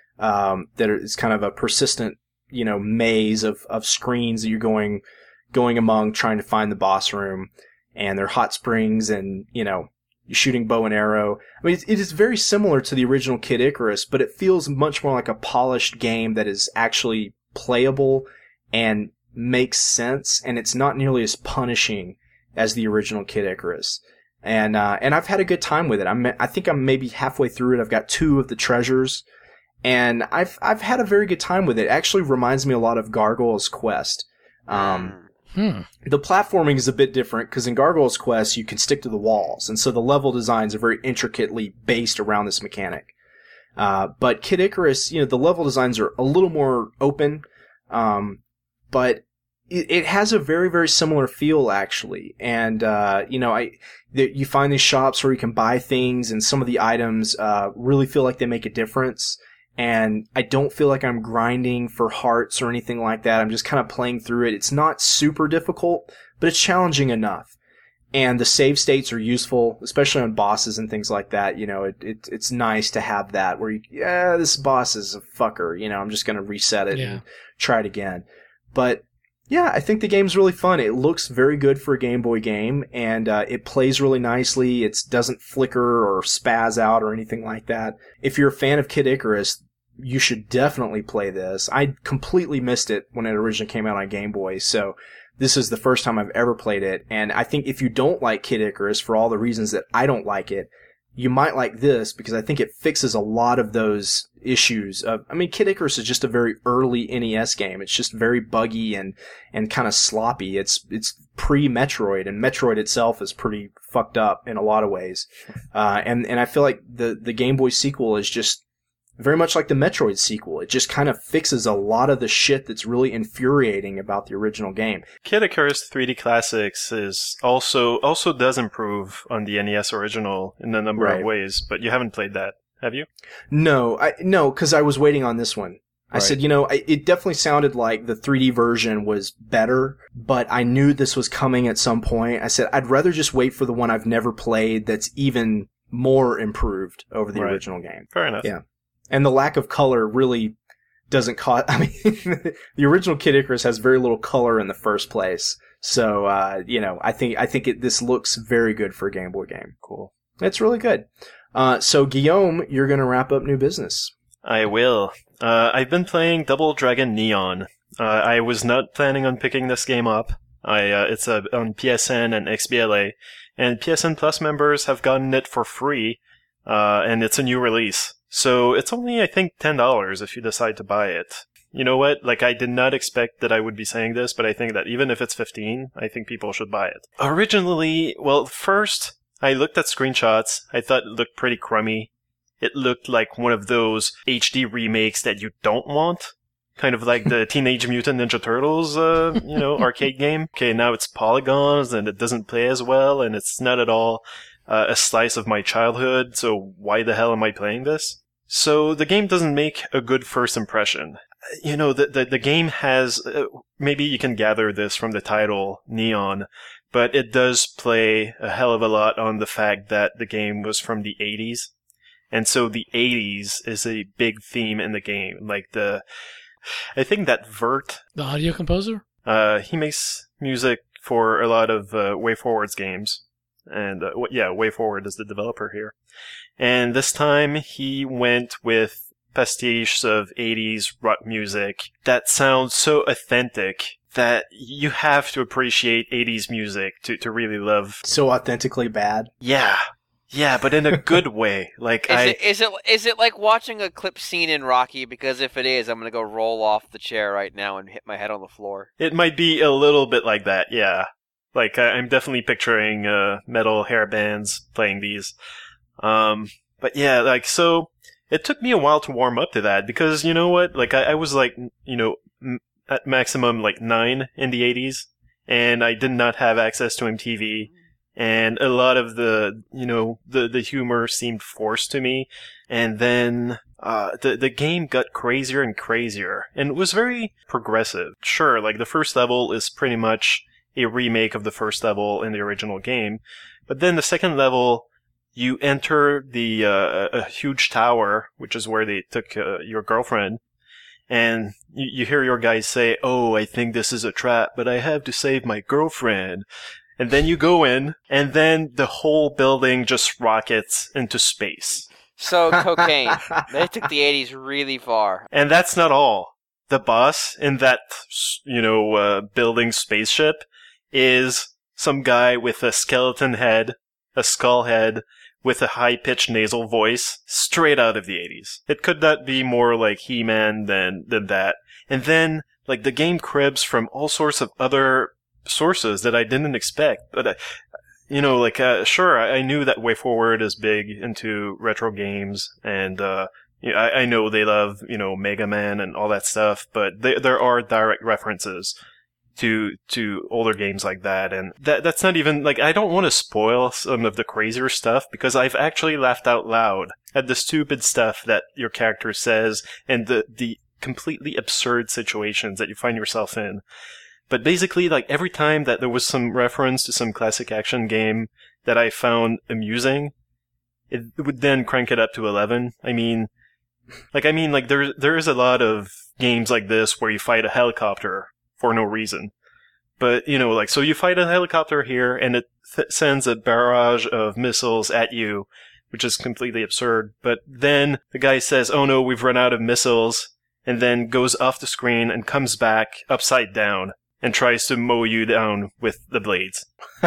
Um, that is kind of a persistent, you know, maze of, of screens that you're going, going among trying to find the boss room, and there are hot springs and, you know, you're shooting bow and arrow. I mean, it, it is very similar to the original Kid Icarus, but it feels much more like a polished game that is actually playable and makes sense, and it's not nearly as punishing as the original Kid Icarus. And, uh, and I've had a good time with it. I'm, I think I'm maybe halfway through it. I've got two of the treasures. And I've I've had a very good time with it. It actually reminds me a lot of Gargoyle's Quest. Um, Hmm. the platforming is a bit different because in Gargoyle's Quest you can stick to the walls, and so the level designs are very intricately based around this mechanic. Uh, but Kid Icarus, you know, the level designs are a little more open, um, but it, it has a very very similar feel actually. And uh, you know, I th- you find these shops where you can buy things, and some of the items uh, really feel like they make a difference. And I don't feel like I'm grinding for hearts or anything like that. I'm just kind of playing through it. It's not super difficult, but it's challenging enough. And the save states are useful, especially on bosses and things like that. You know, it, it it's nice to have that where you, yeah, this boss is a fucker. You know, I'm just going to reset it Yeah. and try it again. But yeah, I think the game's really fun. It looks very good for a Game Boy game, and uh, it plays really nicely. It doesn't flicker or spaz out or anything like that. If you're a fan of Kid Icarus, you should definitely play this. I completely missed it when it originally came out on Game Boy, so this is the first time I've ever played it. And I think if you don't like Kid Icarus for all the reasons that I don't like it, you might like this because I think it fixes a lot of those issues. Of, I mean, Kid Icarus is just a very early N E S game. It's just very buggy and, and kind of sloppy. It's it's pre-Metroid, and Metroid itself is pretty fucked up in a lot of ways. Uh, and, and I feel like the, the Game Boy sequel is just very much like the Metroid sequel. It just kind of fixes a lot of the shit that's really infuriating about the original game. Kid Icarus three D Classics is also also does improve on the N E S original in a number Right. of ways, but you haven't played that, have you? No, I no, because I was waiting on this one. I Right. said, you know, I, it definitely sounded like the three D version was better, but I knew this was coming at some point. I said, I'd rather just wait for the one I've never played that's even more improved over the Right. original game. Fair enough. Yeah. And the lack of color really doesn't cause, I mean, the original Kid Icarus has very little color in the first place. So, uh, you know, I think, I think it, this looks very good for a Game Boy game. Cool. It's really good. Uh, so Guillaume, you're going to wrap up new business. I will. Uh, I've been playing Double Dragon Neon. Uh, I was not planning on picking this game up. I, uh, it's uh, on P S N and X B L A, and P S N Plus members have gotten it for free, uh, and it's a new release. So it's only, I think, ten dollars if you decide to buy it. You know what? Like, I did not expect that I would be saying this, but I think that even if it's fifteen, I think people should buy it. Originally, well, first, I looked at screenshots. I thought it looked pretty crummy. It looked like one of those H D remakes that you don't want. Kind of like the Teenage Mutant Ninja Turtles, uh, you know, arcade game. Okay, now it's polygons, and it doesn't play as well, and it's not at all uh, a slice of my childhood, so why the hell am I playing this? So the game doesn't make a good first impression. You know, the the, the game has, uh, maybe you can gather this from the title, Neon, but it does play a hell of a lot on the fact that the game was from the eighties. And so the eighties is a big theme in the game. Like the, I think that Vert, The audio composer? uh, he makes music for a lot of uh, WayForward's games. And uh, w- yeah, WayForward is the developer here. And this time he went with pastiche of eighties rock music that sounds so authentic that you have to appreciate eighties music to, to really love. So authentically bad. Yeah. Yeah, but in a good way. Like Is I, it is it is it like watching a clip scene in Rocky? Because if it is, I'm gonna go roll off the chair right now and hit my head on the floor. it might be a little bit like that, yeah. Like I, I'm definitely picturing uh, metal hair bands playing these. Um, but yeah, like so, it took me a while to warm up to that because you know what? Like I, I was like, you know, m- at maximum like nine in the eighties, and I did not have access to M T V. And a lot of the, you know, the, the humor seemed forced to me. And then, uh, the, the game got crazier and crazier. And it was very progressive. Sure, like the first level is pretty much a remake of the first level in the original game. But then the second level, you enter the, uh, a huge tower, which is where they took, uh, your girlfriend. And you, you hear your guys say, "Oh, I think this is a trap, but I have to save my girlfriend." And then you go in, and then the whole building just rockets into space. So cocaine. They took the eighties really far. And that's not all. The boss in that, you know, uh, building spaceship is some guy with a skeleton head, a skull head, with a high-pitched nasal voice, straight out of the eighties. It could not be more like He-Man than, than that. And then, like, the game cribs from all sorts of other sources that I didn't expect, but uh, you know, like uh, sure, I, I knew that WayForward is big into retro games, and uh, you know, I, I know they love you know Mega Man and all that stuff, but they, there are direct references to to older games like that, and that that's not even like I don't want to spoil some of the crazier stuff because I've actually laughed out loud at the stupid stuff that your character says and the the completely absurd situations that you find yourself in. But basically, like, every time that there was some reference to some classic action game that I found amusing, it would then crank it up to eleven. I mean, like, I mean, like, there, there is a lot of games like this where you fight a helicopter for no reason. But, you know, like, so you fight a helicopter here, and it th- sends a barrage of missiles at you, which is completely absurd. But then the guy says, "Oh no, we've run out of missiles," and then goes off the screen and comes back upside down and tries to mow you down with the blades.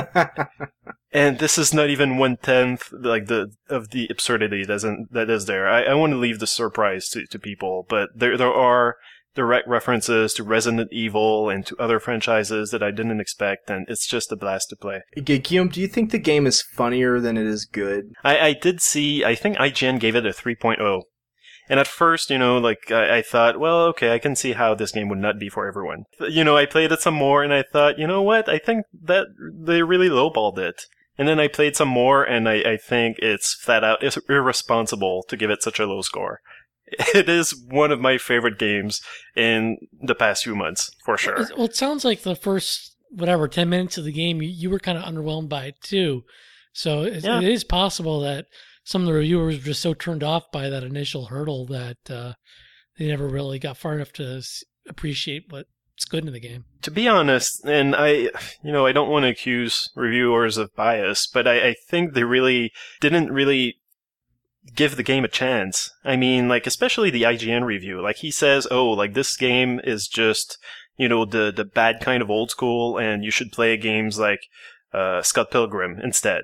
And this is not even one-tenth like the of the absurdity that isn't, that is there. I, I want to leave the surprise to, to people, but there there are direct references to Resident Evil and to other franchises that I didn't expect, and it's just a blast to play. Guillaume, do you think the game is funnier than it is good? I, I did see, I think I G N gave it a three point oh. And at first, you know, like, I, I thought, well, okay, I can see how this game would not be for everyone. You know, I played it some more, and I thought, you know what, I think that they really lowballed it. And then I played some more, and I, I think it's flat out it's irresponsible to give it such a low score. It is one of my favorite games in the past few months, for sure. Well, it sounds like the first, whatever, ten minutes of the game, you, you were kind of underwhelmed by it, too. So it, Yeah. it is possible that some of the reviewers were just so turned off by that initial hurdle that uh, they never really got far enough to s- appreciate what's good in the game. To be honest, and I, you know, I don't want to accuse reviewers of bias, but I, I think they really didn't really give the game a chance. I mean, like, especially the I G N review. Like, he says, oh, like, this game is just, you know, the, the bad kind of old school, and you should play games like uh, Scott Pilgrim instead.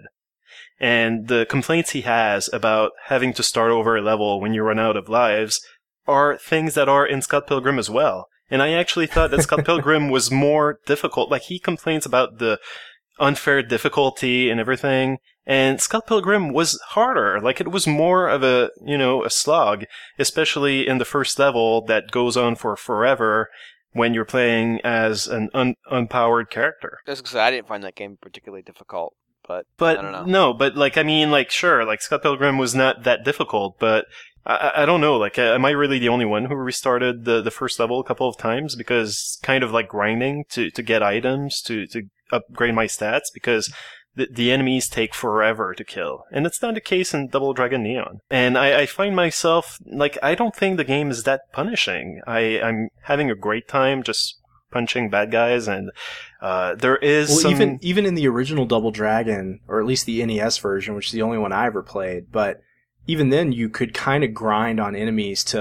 And the complaints he has about having to start over a level when you run out of lives are things that are in Scott Pilgrim as well. And I actually thought that Scott Pilgrim was more difficult. Like, he complains about the unfair difficulty and everything. And Scott Pilgrim was harder. Like, it was more of a, you know, a slog, especially in the first level that goes on for forever when you're playing as an un- unpowered character. Just because I didn't find that game particularly difficult. But, But I don't know. no, but like, I mean, like, sure, like, Scott Pilgrim was not that difficult, but I, I don't know, like, am I really the only one who restarted the, the first level a couple of times? Because kind of like grinding to, to get items, to, to upgrade my stats, because the, the enemies take forever to kill. And it's not the case in Double Dragon Neon. And I, I find myself, like, I don't think the game is that punishing. I, I'm having a great time just punching bad guys, and uh, there is well, some... even even in the original Double Dragon, or at least the N E S version, which is the only one I ever played, but even then you could kind of grind on enemies to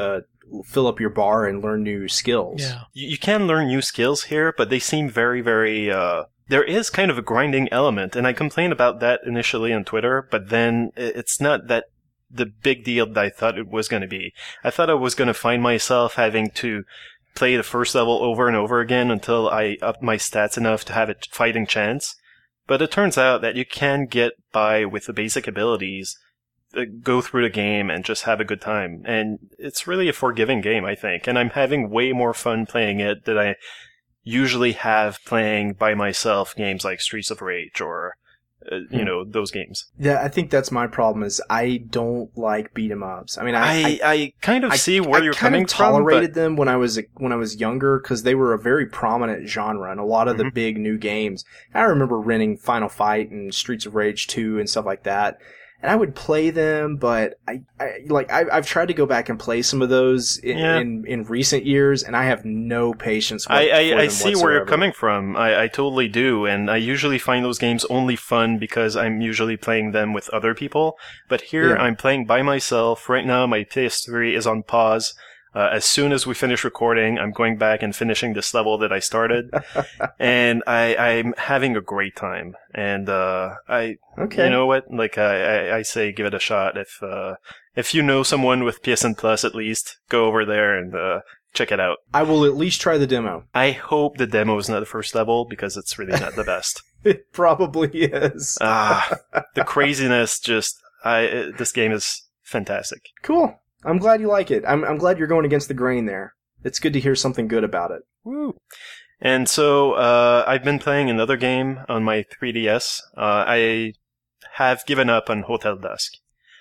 fill up your bar and learn new skills. Yeah. You, you can learn new skills here, but they seem very, very, uh, there is kind of a grinding element, and I complained about that initially on Twitter, but then it's not that the big deal that I thought it was going to be. I thought I was going to find myself having to play the first level over and over again until I upped my stats enough to have a fighting chance. But it turns out that you can get by with the basic abilities, uh, go through the game and just have a good time. And it's really a forgiving game, I think. And I'm having way more fun playing it than I usually have playing by myself games like Streets of Rage or, uh, you know, those games. Yeah, I think that's my problem is I don't like beat 'em ups. I mean, I I, I, I kind of I, see where I you're kind coming of from, tolerated but them when I was when I was younger because they were a very prominent genre and a lot of the Mhm. big new games. I remember renting Final Fight and Streets of Rage two and stuff like that, and I would play them. But I, I like I, I've tried to go back and play some of those in Yeah. in, in recent years, and I have no patience. With, I, for I, I them see where whatsoever. you're coming from. I, I totally do, and I usually find those games only fun because I'm usually playing them with other people. But here, Yeah. I'm playing by myself. Right now, my P S three is on pause. Uh, as soon as we finish recording, I'm going back and finishing this level that I started, and I, I'm having a great time. And uh, I, Okay, you know what? Like I, I, I say, give it a shot. If uh, if you know someone with P S N Plus, at least go over there and uh, check it out. I will at least try the demo. I hope the demo is not the first level because it's really not the best. It probably is. Ah, the craziness just, I, this game is fantastic. Cool. I'm glad you like it. I'm I'm glad you're going against the grain there. It's good to hear something good about it. Woo. And so, uh, I've been playing another game on my three D S. Uh, I have given up on Hotel Dusk.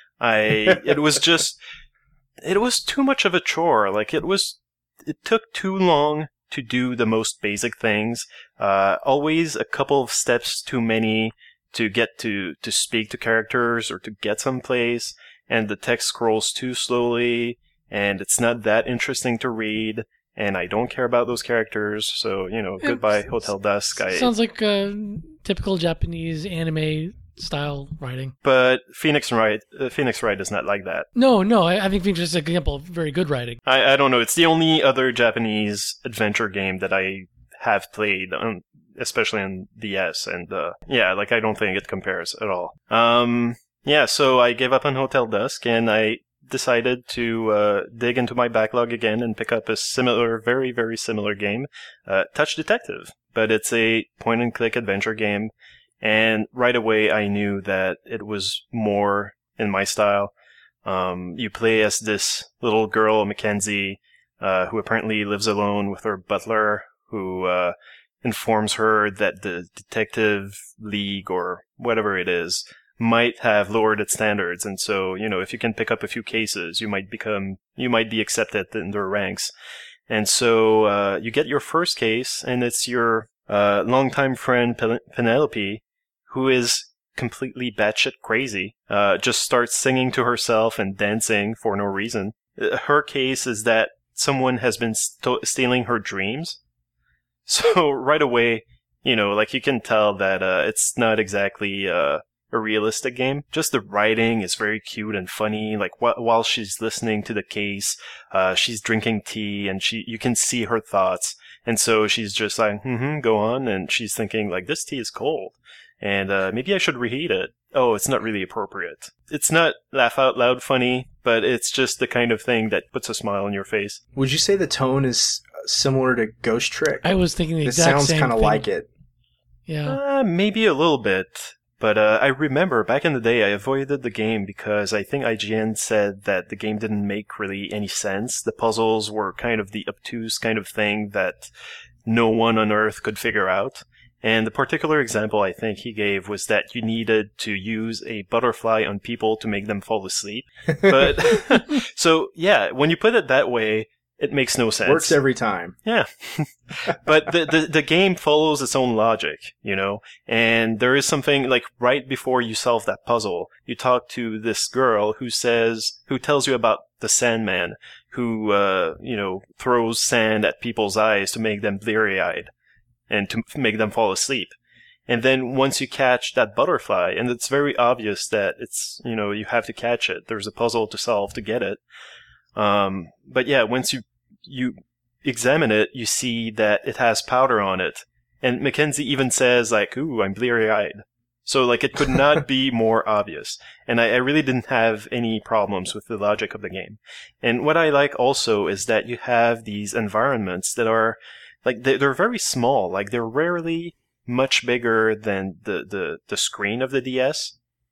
I, it was just, it was too much of a chore. Like, it was, it took too long to do the most basic things. Uh, always a couple of steps too many to get to, to speak to characters or to get someplace. And the text scrolls too slowly, and it's not that interesting to read, and I don't care about those characters, so, you know, Yeah, goodbye, s- Hotel Dusk. I, Sounds like uh, typical Japanese anime style writing. but Phoenix Wright, uh, Phoenix Wright is not like that. No, no, I, I think Phoenix is an example of very good writing. I, I don't know, it's the only other Japanese adventure game that I have played, on, especially on D S, and, uh, yeah, like, I don't think it compares at all. Um... Yeah, so I gave up on Hotel Dusk, and I decided to uh, dig into my backlog again and pick up a similar, very, very similar game, uh, Touch Detective. But it's a point-and-click adventure game, and right away I knew that it was more in my style. Um, you play as this little girl, Mackenzie, uh, who apparently lives alone with her butler, who uh, informs her that the detective league, or whatever it is, might have lowered its standards, and so, you know, if you can pick up a few cases, you might become, you might be accepted in their ranks. And so, uh, you get your first case, and it's your, uh, longtime friend Pen- Penelope, who is completely batshit crazy, uh, just starts singing to herself and dancing for no reason. Uh, Her case is that someone has been st- stealing her dreams. So, right away, you know, like, you can tell that, uh, it's not exactly, uh, a realistic game. Just the writing is very cute and funny. Like wh- while she's listening to the case, uh, she's drinking tea, and she you can see her thoughts. And so she's just like, mm-hmm, go on. And she's thinking like, this tea is cold, and uh, maybe I should reheat it. Oh, it's not really appropriate. It's not laugh out loud funny, but it's just the kind of thing that puts a smile on your face. Would you say the tone is similar to Ghost Trick? I was thinking the It exact sounds same kind of thing. like it. Yeah. Uh, maybe a little bit. But uh, I remember back in the day, I avoided the game because I think I G N said that the game didn't make really any sense. The puzzles were kind of the obtuse kind of thing that no one on Earth could figure out. And the particular example I think he gave was that you needed to use a butterfly on people to make them fall asleep. But so yeah, when you put it that way, it makes no sense. Works every time. Yeah. But the, the the game follows its own logic, you know? And there is something, like, right before you solve that puzzle, you talk to this girl who says, who tells you about the Sandman, who, uh, you know, throws sand at people's eyes to make them bleary-eyed and to make them fall asleep. And then once you catch that butterfly, and it's very obvious that it's, you know, you have to catch it, there's a puzzle to solve to get it, Um, but yeah, once you you examine it, you see that it has powder on it. And Mackenzie even says, like, ooh, I'm bleary-eyed. So, like, it could not be more obvious. And I, I really didn't have any problems with the logic of the game. And what I like also is that you have these environments that are, like, they're, they're very small. Like, they're rarely much bigger than the, the, the screen of the D S.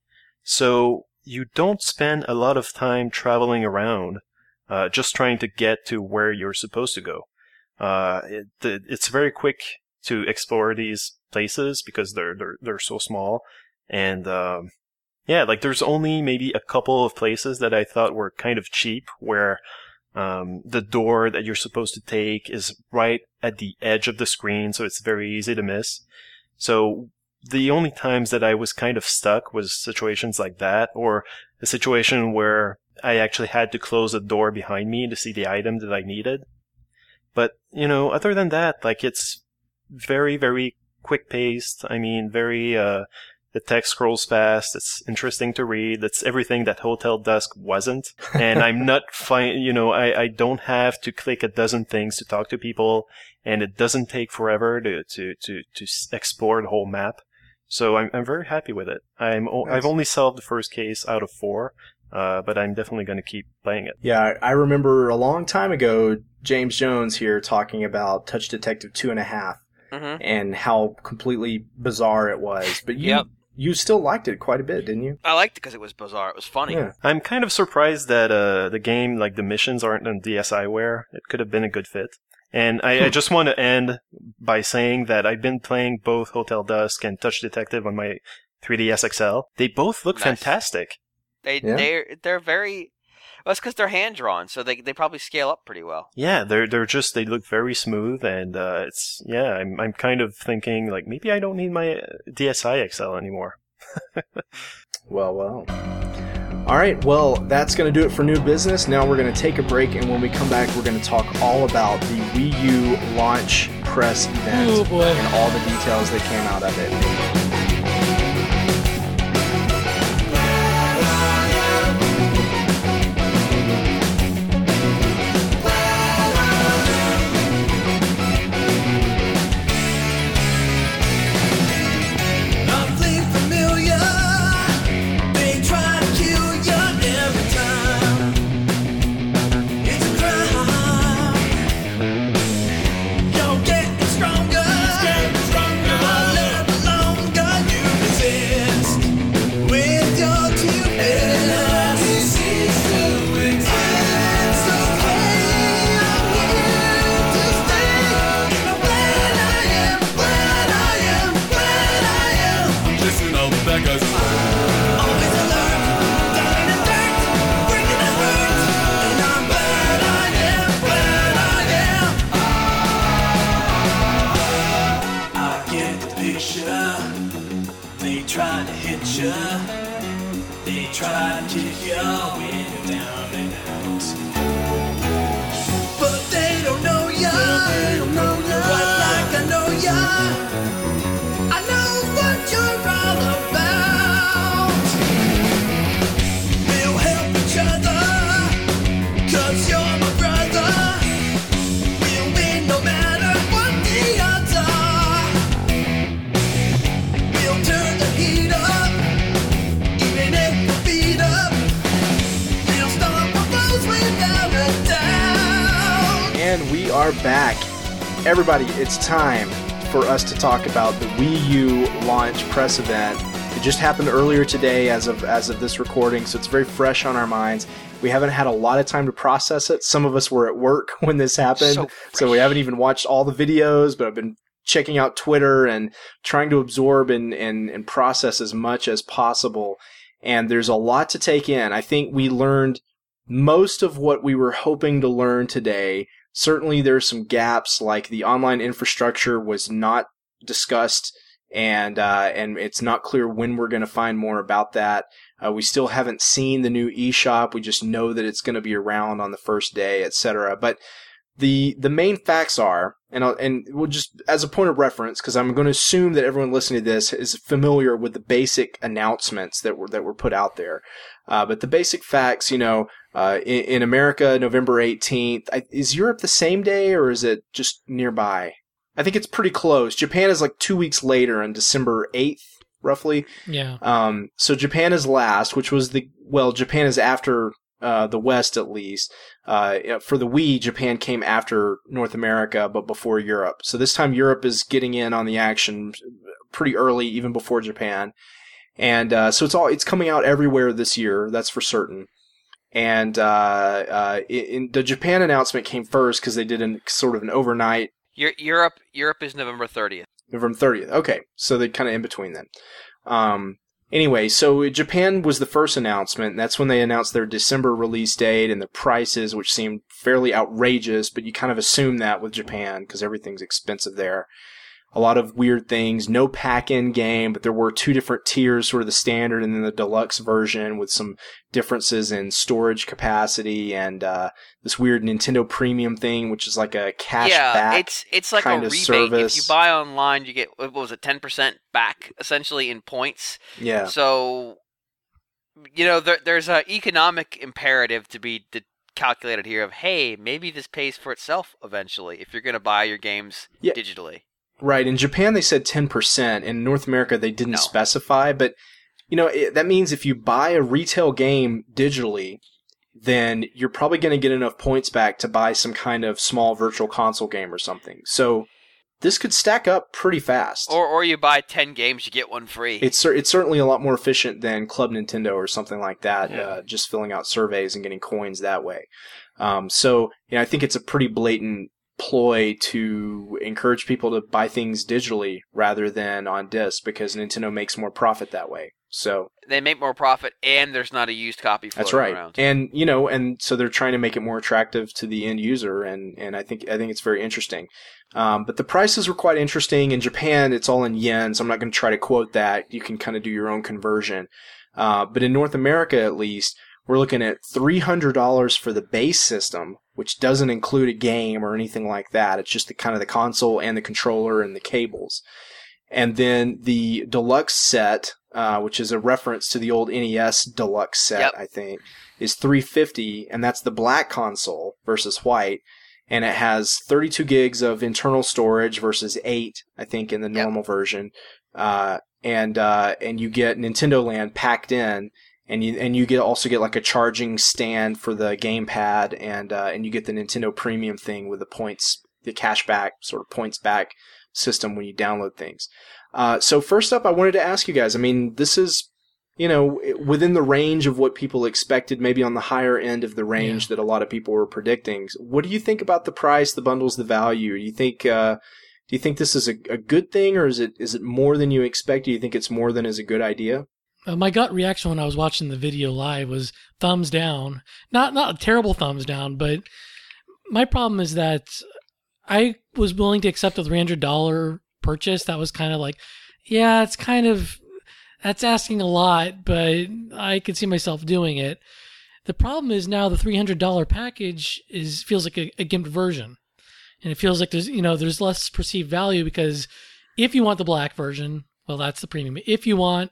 So, you don't spend a lot of time traveling around, uh, just trying to get to where you're supposed to go. Uh, it, it's very quick to explore these places because they're they're they're so small, and um, yeah, like there's only maybe a couple of places that I thought were kind of cheap, where um, the door that you're supposed to take is right at the edge of the screen, so it's very easy to miss. So the only times that I was kind of stuck was situations like that, or a situation where I actually had to close a door behind me to see the item that I needed. But you know, other than that, like it's very, very quick-paced. I mean, very, uh, the text scrolls fast. It's interesting to read. That's everything that Hotel Dusk wasn't. And I'm not fine, you know, I, I don't have to click a dozen things to talk to people, and it doesn't take forever to, to, to, to explore the whole map. So I'm, I'm very happy with it. I'm, o- Nice. I've only solved the first case out of four, uh, but I'm definitely going to keep playing it. Yeah, I I remember a long time ago, James Jones here talking about Touch Detective two and a half. Mm-hmm. And how completely bizarre it was. But you Yep. you still liked it quite a bit, didn't you? I liked it because it was bizarre. It was funny. Yeah. I'm kind of surprised that uh, the game, like the missions, aren't on DSiWare. It could have been a good fit. And I, I just want to end by saying that I've been playing both Hotel Dusk and Touch Detective on my three D S X L. They both look Nice. fantastic. They Yeah. they're they're very. Well, it's because they're hand drawn, so they they probably scale up pretty well. Yeah, they're they're just they look very smooth, and uh, it's yeah. I'm I'm kind of thinking like maybe I don't need my DSi X L anymore. Well, well. All right, well, that's going to do it for new business. Now we're going to take a break, and when we come back, we're going to talk all about the Wii U launch press event Oh, boy. and all the details that came out of it. Nothing familiar. They try to kill you every time. It's a crime. You're getting stronger. A little longer you resist. With your cuteness. It's okay. I'm here to stay. I'm glad I am. Glad I am. Glad I am. Listen up, beggars. Always alert, down in the dirt, bringing the hurt, and I'm glad I am, glad I am. I get the picture. They try to hit you. They try to kick you when you're down and out. But they don't know ya. They don't know ya. Quite like I know ya. I know what you're all about. We'll help each other, 'cause you're my brother. We'll win no matter what the odds are. We'll turn the heat up, even if we're beat up. We'll stop our foes without a doubt. And we are back. Everybody, it's time for us to talk about the Wii U launch press event. It just happened earlier today as of as of this recording, so it's very fresh on our minds. We haven't had a lot of time to process it. Some of us were at work when this happened, So so we fresh. haven't even watched all the videos, but I've been checking out Twitter and trying to absorb and, and, and process as much as possible. And there's a lot to take in. I think we learned most of what we were hoping to learn today. Certainly there's some gaps, like the online infrastructure was not discussed, and uh, and it's not clear when we're going to find more about that. Uh, we still haven't seen the new eShop. We just know that it's going to be around on the first day, et cetera. But the the main facts are, and I'll, and we'll just as a point of reference, because I'm going to assume that everyone listening to this is familiar with the basic announcements that were that were put out there. Uh, but the basic facts, you know, uh, in, in America, November eighteenth. I, is Europe the same day, or is it just nearby? I think it's pretty close. Japan is like two weeks later on December eighth, roughly. Yeah. Um, so Japan is last, which was the, well, Japan is after uh, the West at least. Uh, for the Wii, Japan came after North America, but before Europe. So this time Europe is getting in on the action pretty early, even before Japan. And uh, so it's all it's coming out everywhere this year, that's for certain. And uh, uh, in, in the Japan announcement came first because they did an, sort of an overnight. Eu- Europe, Europe is November thirtieth. November thirtieth. Okay, so they're kind of in between then. Um, anyway, so Japan was the first announcement. And that's when they announced their December release date and the prices, which seemed fairly outrageous, but you kind of assume that with Japan because everything's expensive there. A lot of weird things. No pack-in game, but there were two different tiers, sort of the standard and then the deluxe version with some differences in storage capacity and uh, this weird Nintendo Premium thing, which is like a cash yeah, back it's it's like a kind of rebate. service. If you buy online, you get, what was it, ten percent back, essentially, in points. Yeah. So, you know, there, there's an economic imperative to be de- calculated here of, hey, maybe this pays for itself eventually if you're going to buy your games Yeah. digitally. Right. In Japan, they said ten percent. In North America, they didn't No. specify. But, you know, it, that means if you buy a retail game digitally, then you're probably going to get enough points back to buy some kind of small virtual console game or something. So this could stack up pretty fast. Or or you buy ten games, you get one free. It's cer- it's certainly a lot more efficient than Club Nintendo or something like that, Yeah. uh, just filling out surveys and getting coins that way. Um, so, you know, I think it's a pretty blatant ploy to encourage people to buy things digitally rather than on disc because Nintendo makes more profit that way. So They make more profit, and there's not a used copy floating that's right. around. And, you know, and so they're trying to make it more attractive to the end user. And, and I think, I think it's very interesting. Um, but the prices were quite interesting. In Japan, it's all in yen, so I'm not going to try to quote that. You can kind of do your own conversion. Uh, but in North America, at least, we're looking at three hundred dollars for the base system, which doesn't include a game or anything like that. It's just the kind of the console and the controller and the cables. And then the deluxe set, uh, which is a reference to the old N E S deluxe set, Yep. I think, is three hundred fifty dollars, and that's the black console versus white. And it has thirty-two gigs of internal storage versus eight, I think, in the Yep. normal version. Uh, and uh, and you get Nintendo Land packed in. And you and you get also get like a charging stand for the gamepad, and uh, and you get the Nintendo Premium thing with the points, the cashback sort of points back system when you download things. Uh, so first up, I wanted to ask you guys. I mean, this is, you know, within the range of what people expected, maybe on the higher end of the range Yeah. that a lot of people were predicting. What do you think about the price, the bundles, the value? Do you think uh, do you think this is a, a good thing, or is it is it more than you expect? Do you think it's more than is a good idea? Uh, my gut reaction when I was watching the video live was thumbs down. Not not a terrible thumbs down, but my problem is that I was willing to accept a three hundred dollars purchase. That was kind of like, yeah, it's kind of, that's asking a lot, but I could see myself doing it. The problem is now the three hundred dollars package is feels like a, a gimped version. And it feels like there's, you know, there's less perceived value because if you want the black version, well, that's the premium. If you want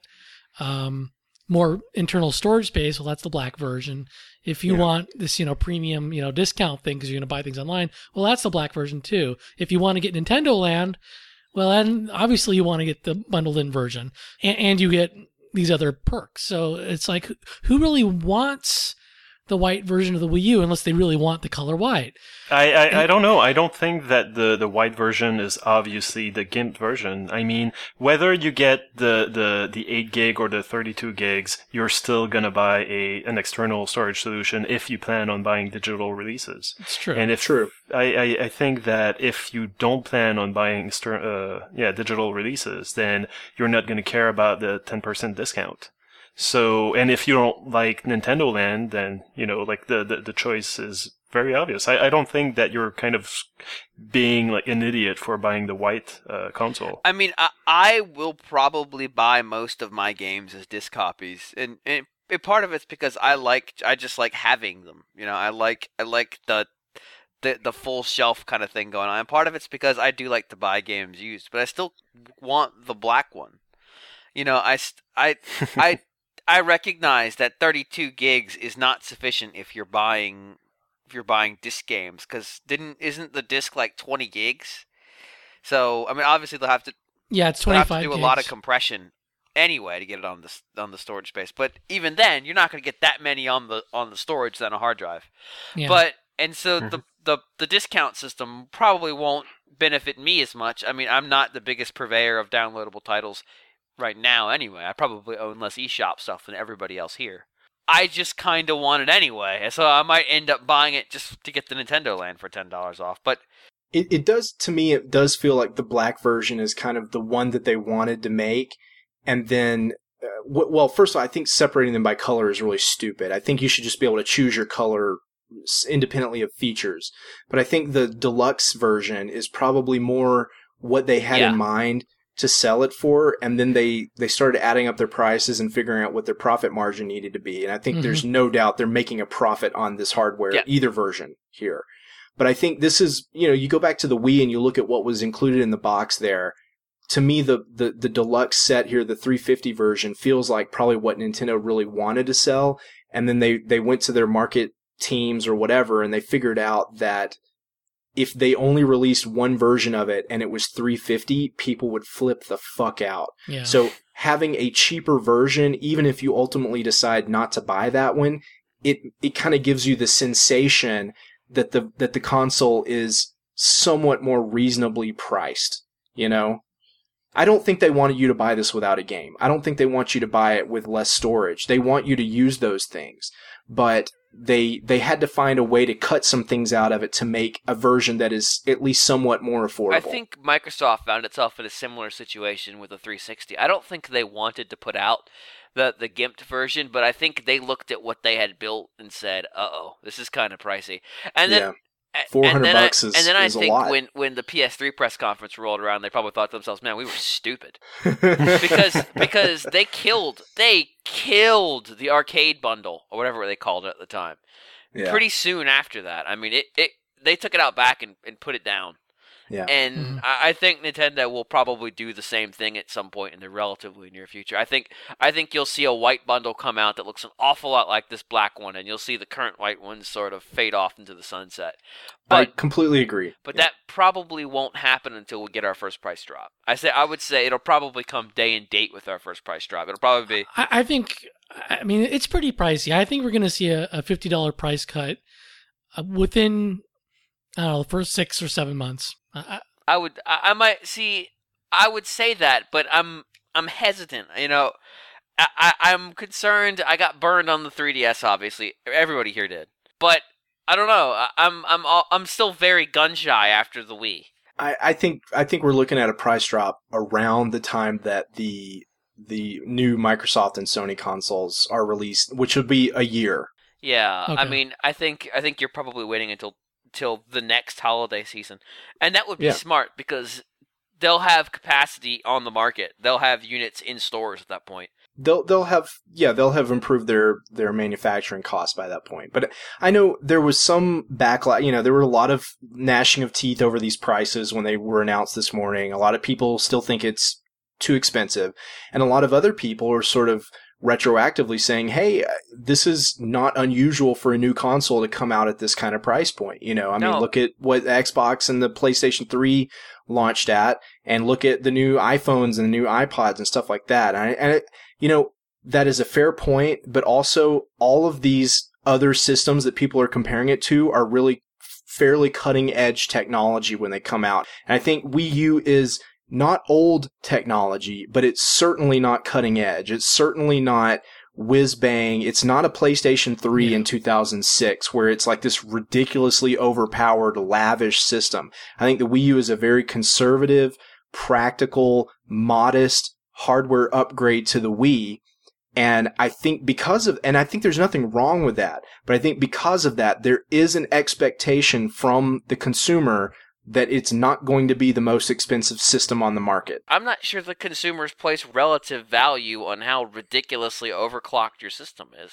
um, more internal storage space, well, that's the black version. If you Yeah. want this, you know, premium, you know, discount thing because you're going to buy things online, well, that's the black version too. If you want to get Nintendo Land, well, then obviously you want to get the bundled in version, and, and you get these other perks. So it's like, who really wants the white version of the Wii U unless they really want the color white? I, I, I don't know. I don't think that the, the white version is obviously the GIMP version. I mean, whether you get the, the, the eight gig or the thirty-two gigs, you're still gonna buy a an external storage solution if you plan on buying digital releases. It's true. And if True. I, I, I think that if you don't plan on buying exter- uh, yeah digital releases, then you're not gonna care about the ten percent discount. So, and if you don't like Nintendo Land, then, you know, like the, the, the choice is very obvious. I, I don't think that you're kind of being like an idiot for buying the white uh, console. I mean, I, I will probably buy most of my games as disc copies, and, and, and part of it's because I like, I just like having them. You know, I like, I like the the the full shelf kind of thing going on. And part of it's because I do like to buy games used, but I still want the black one. You know, I I I I recognize that thirty-two gigs is not sufficient if you're buying if you're buying disc games, because didn't isn't the disc like twenty gigs? So I mean, obviously they'll have to Yeah, it's they'll have twenty-five to do gigs. a lot of compression anyway to get it on the on the storage space. But even then, you're not going to get that many on the on the storage than a hard drive. Yeah. But and so the, the the discount system probably won't benefit me as much. I mean, I'm not the biggest purveyor of downloadable titles right now anyway. I probably own less eShop stuff than everybody else here. I just kind of want it anyway, so I might end up buying it just to get the Nintendo Land for ten dollars off. But It, it does, to me, it does feel like the black version is kind of the one that they wanted to make. And then, uh, w- well, first of all, I think separating them by color is really stupid. I think you should just be able to choose your color independently of features. But I think the deluxe version is probably more what they had Yeah. in mind to sell it for, and then they, they started adding up their prices and figuring out what their profit margin needed to be. And I think Mhm. there's no doubt they're making a profit on this hardware, Yeah. either version here. But I think this is, you know, you go back to the Wii and you look at what was included in the box there. To me, the, the, the deluxe set here, the three fifty version, feels like probably what Nintendo really wanted to sell. And then they, they went to their market teams or whatever, and they figured out that if they only released one version of it and it was three fifty, people would flip the fuck out. Yeah. So having a cheaper version, even if you ultimately decide not to buy that one, it it kind of gives you the sensation that the that the console is somewhat more reasonably priced, you know? I don't think they wanted you to buy this without a game. I don't think they want you to buy it with less storage. They want you to use those things. But they they had to find a way to cut some things out of it to make a version that is at least somewhat more affordable. I think Microsoft found itself in a similar situation with the three sixty. I don't think they wanted to put out the the gimped version, but I think they looked at what they had built and said, "Uh-oh, this is kind of pricey." And then Yeah. a- four hundred and then I- bucks is- and then I is a think lot. when when the P S three press conference rolled around, they probably thought to themselves, "Man, we were stupid." because because they killed they killed the arcade bundle or whatever they called it at the time. Yeah. Pretty soon after that, I mean, it, it they took it out back and, and put it down. Yeah. And Mhm. I, I think Nintendo will probably do the same thing at some point in the relatively near future. I think I think you'll see a white bundle come out that looks an awful lot like this black one, and you'll see the current white ones sort of fade off into the sunset. I But completely agree. but Yeah. that probably won't happen until we get our first price drop. I say I would say it'll probably come day and date with our first price drop. It'll probably be I, I think, I mean, it's pretty pricey. I think we're going to see a, a fifty dollars price cut uh, within, I don't know, the first six or seven months. I, I would I, I might see I would say that, but I'm I'm hesitant. You know, I, I I'm concerned. I got burned on the three D S. Obviously, everybody here did, but I don't know. I, I'm I'm all, I'm still very gun shy after the Wii. I, I think I think we're looking at a price drop around the time that the the new Microsoft and Sony consoles are released, which would be a year. Yeah, I Okay. mean, I think I think you're probably waiting until till the next holiday season, and that would be Yeah. smart because they'll have capacity on the market. They'll have units in stores at that point. They'll they'll have yeah they'll have improved their their manufacturing costs by that point. But I know there was some backlash. You know, there were a lot of gnashing of teeth over these prices when they were announced this morning. A lot of people still think it's too expensive, and a lot of other people are sort of retroactively saying, hey, this is not unusual for a new console to come out at this kind of price point. You know, I mean, No. look at what Xbox and the PlayStation three launched at, and look at the new iPhones and the new iPods and stuff like that. And, I, and it, you know, that is a fair point, but also all of these other systems that people are comparing it to are really fairly cutting edge technology when they come out. And I think Wii U is not old technology, but it's certainly not cutting edge. It's certainly not whiz bang. It's not a PlayStation three Yeah. in two thousand six where it's like this ridiculously overpowered, lavish system. I think the Wii U is a very conservative, practical, modest hardware upgrade to the Wii. And I think because of, and I think there's nothing wrong with that, but I think because of that, there is an expectation from the consumer that it's not going to be the most expensive system on the market. I'm not sure the consumers place relative value on how ridiculously overclocked your system is.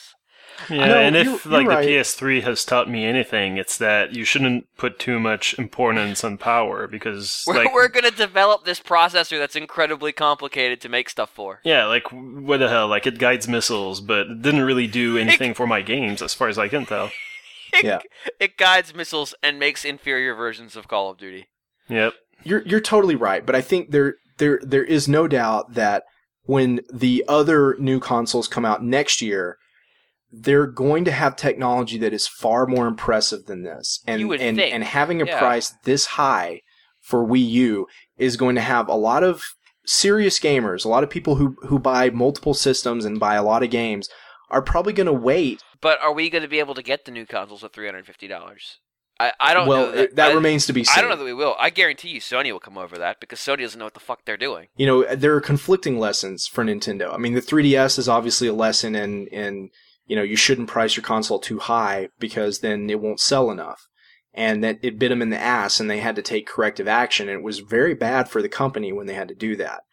Yeah, No, and if you're- like you're right. the P S three has taught me anything, it's that you shouldn't put too much importance on power because We're, like we're going to develop this processor that's incredibly complicated to make stuff for. yeah, like what the hell? Like it guides missiles, but it didn't really do anything for my games as far as I can tell. It, Yeah. it guides missiles and makes inferior versions of Call of Duty. Yep. You're you're totally right, but I think there there there is no doubt that when the other new consoles come out next year, they're going to have technology that is far more impressive than this. And You would and, think. and having a Yeah. price this high for Wii U is going to have a lot of serious gamers, a lot of people who who buy multiple systems and buy a lot of games are probably going to wait. But are we going to be able to get the new consoles at three hundred fifty dollars? I, I don't well, know. it- that I, remains to be seen. I don't know that we will. I guarantee you Sony will come over that because Sony doesn't know what the fuck they're doing. You know, there are conflicting lessons for Nintendo. I mean, the three D S is obviously a lesson in, in, you know, you shouldn't price your console too high because then it won't sell enough. And that it bit them in the ass and they had to take corrective action. And it was very bad for the company when they had to do that.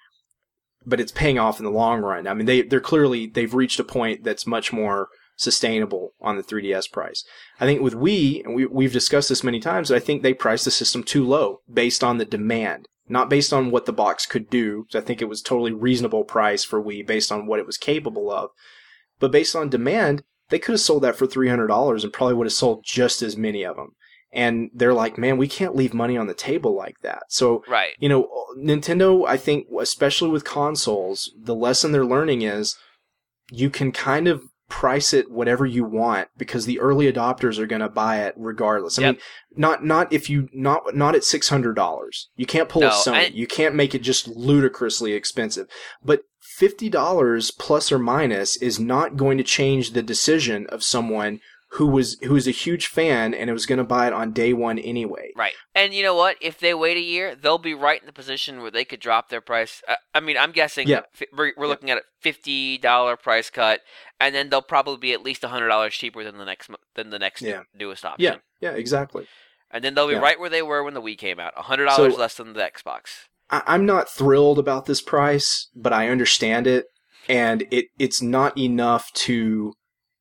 But it's paying off in the long run. I mean, they, they're clearly, they've reached a point that's much more sustainable on the three D S price. I think with Wii, and we, we've discussed this many times, I think they priced the system too low based on the demand, not based on what the box could do. I think it was totally reasonable price for Wii based on what it was capable of. But based on demand, they could have sold that for three hundred dollars and probably would have sold just as many of them. And they're like, man, we can't leave money on the table like that. So, Right. you know, Nintendo, I think, especially with consoles, the lesson they're learning is you can kind of price it whatever you want because the early adopters are going to buy it regardless. I Yep. mean, not not if you not not at six hundred dollars. You can't pull No, a Sony. and- You can't make it just ludicrously expensive. But fifty dollars plus or minus is not going to change the decision of someone who was who is a huge fan and was going to buy it on day one anyway. Right. And you know what? If they wait a year, they'll be right in the position where they could drop their price. I, I mean, I'm guessing Yeah. fi- we're, we're looking at a fifty dollars price cut, and then they'll probably be at least one hundred dollars cheaper than the next mo- than the next Yeah. newest option. Yeah, yeah, exactly. And then they'll be Yeah. right where they were when the Wii came out, one hundred dollars So- less than the Xbox. I, I'm not thrilled about this price, but I understand it, and it it's not enough to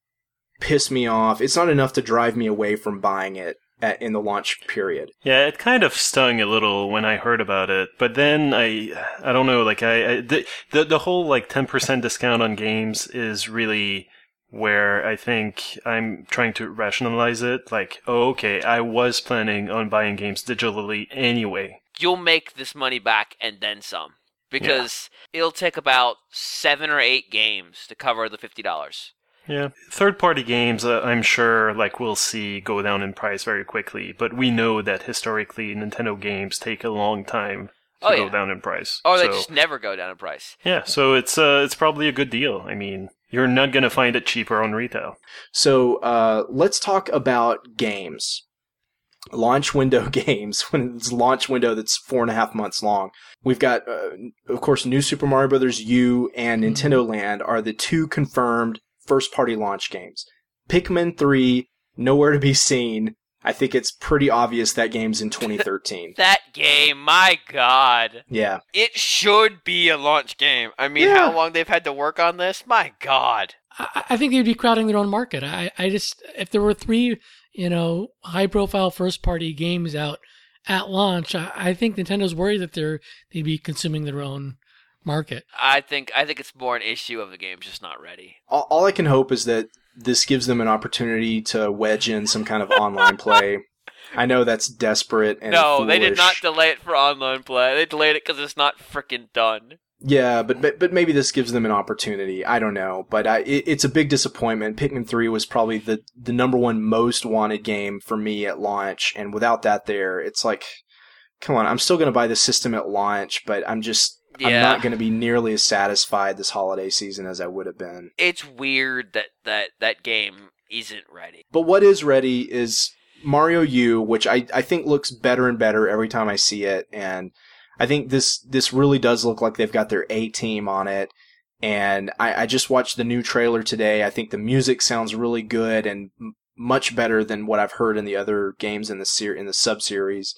piss me off. It's not enough to drive me away from buying it at, in the launch period. Yeah, it kind of stung a little when I heard about it, but then I, I don't know, like I, I the, the the whole like ten percent discount on games is really where I think I'm trying to rationalize it. Like, oh, okay, I was planning on buying games digitally anyway. You'll make this money back and then some. Because it'll take about seven or eight games to cover the fifty dollars. Yeah, third-party games, uh, I'm sure, like we'll see go down in price very quickly. But we know that historically, Nintendo games take a long time to Oh, go yeah. down in price. Or they So- just never go down in price. yeah, so it's uh, it's probably a good deal. I mean, you're not gonna find it cheaper on retail. So uh, let's talk about games. Launch window games, when it's a launch window that's four and a half months long. We've got, uh, of course, New Super Mario Bros. U and Nintendo Land are the two confirmed first-party launch games. Pikmin three, nowhere to be seen. I think it's pretty obvious that game's in twenty thirteen. That game, my god. Yeah. It should be a launch game. I mean, Yeah. how long they've had to work on this? My god. I, I think they'd be crowding their own market. I, I just, if there were three, you know, high profile first party games out at launch, I, I think Nintendo's worried that they're, they'd be consuming their own market. I think I think it's more an issue of the game's just not ready. All, all I can hope is that this gives them an opportunity to wedge in some kind of online play. I know that's desperate and No, they did not foolish. delay it for online play. They delayed it because it's not freaking done. Yeah, but, but but maybe this gives them an opportunity. I don't know, but I, it, it's a big disappointment. Pikmin three was probably the the number one most wanted game for me at launch, and without that there, it's like, come on, I'm still going to buy the system at launch, but I'm just I'm Yeah. not going to be nearly as satisfied this holiday season as I would have been. It's weird that that, that game isn't ready. But what is ready is Mario U, which I, I think looks better and better every time I see it, and I think this this really does look like they've got their A team on it. And I, I just watched the new trailer today. I think the music sounds really good and m- much better than what I've heard in the other games in the ser- in the sub series.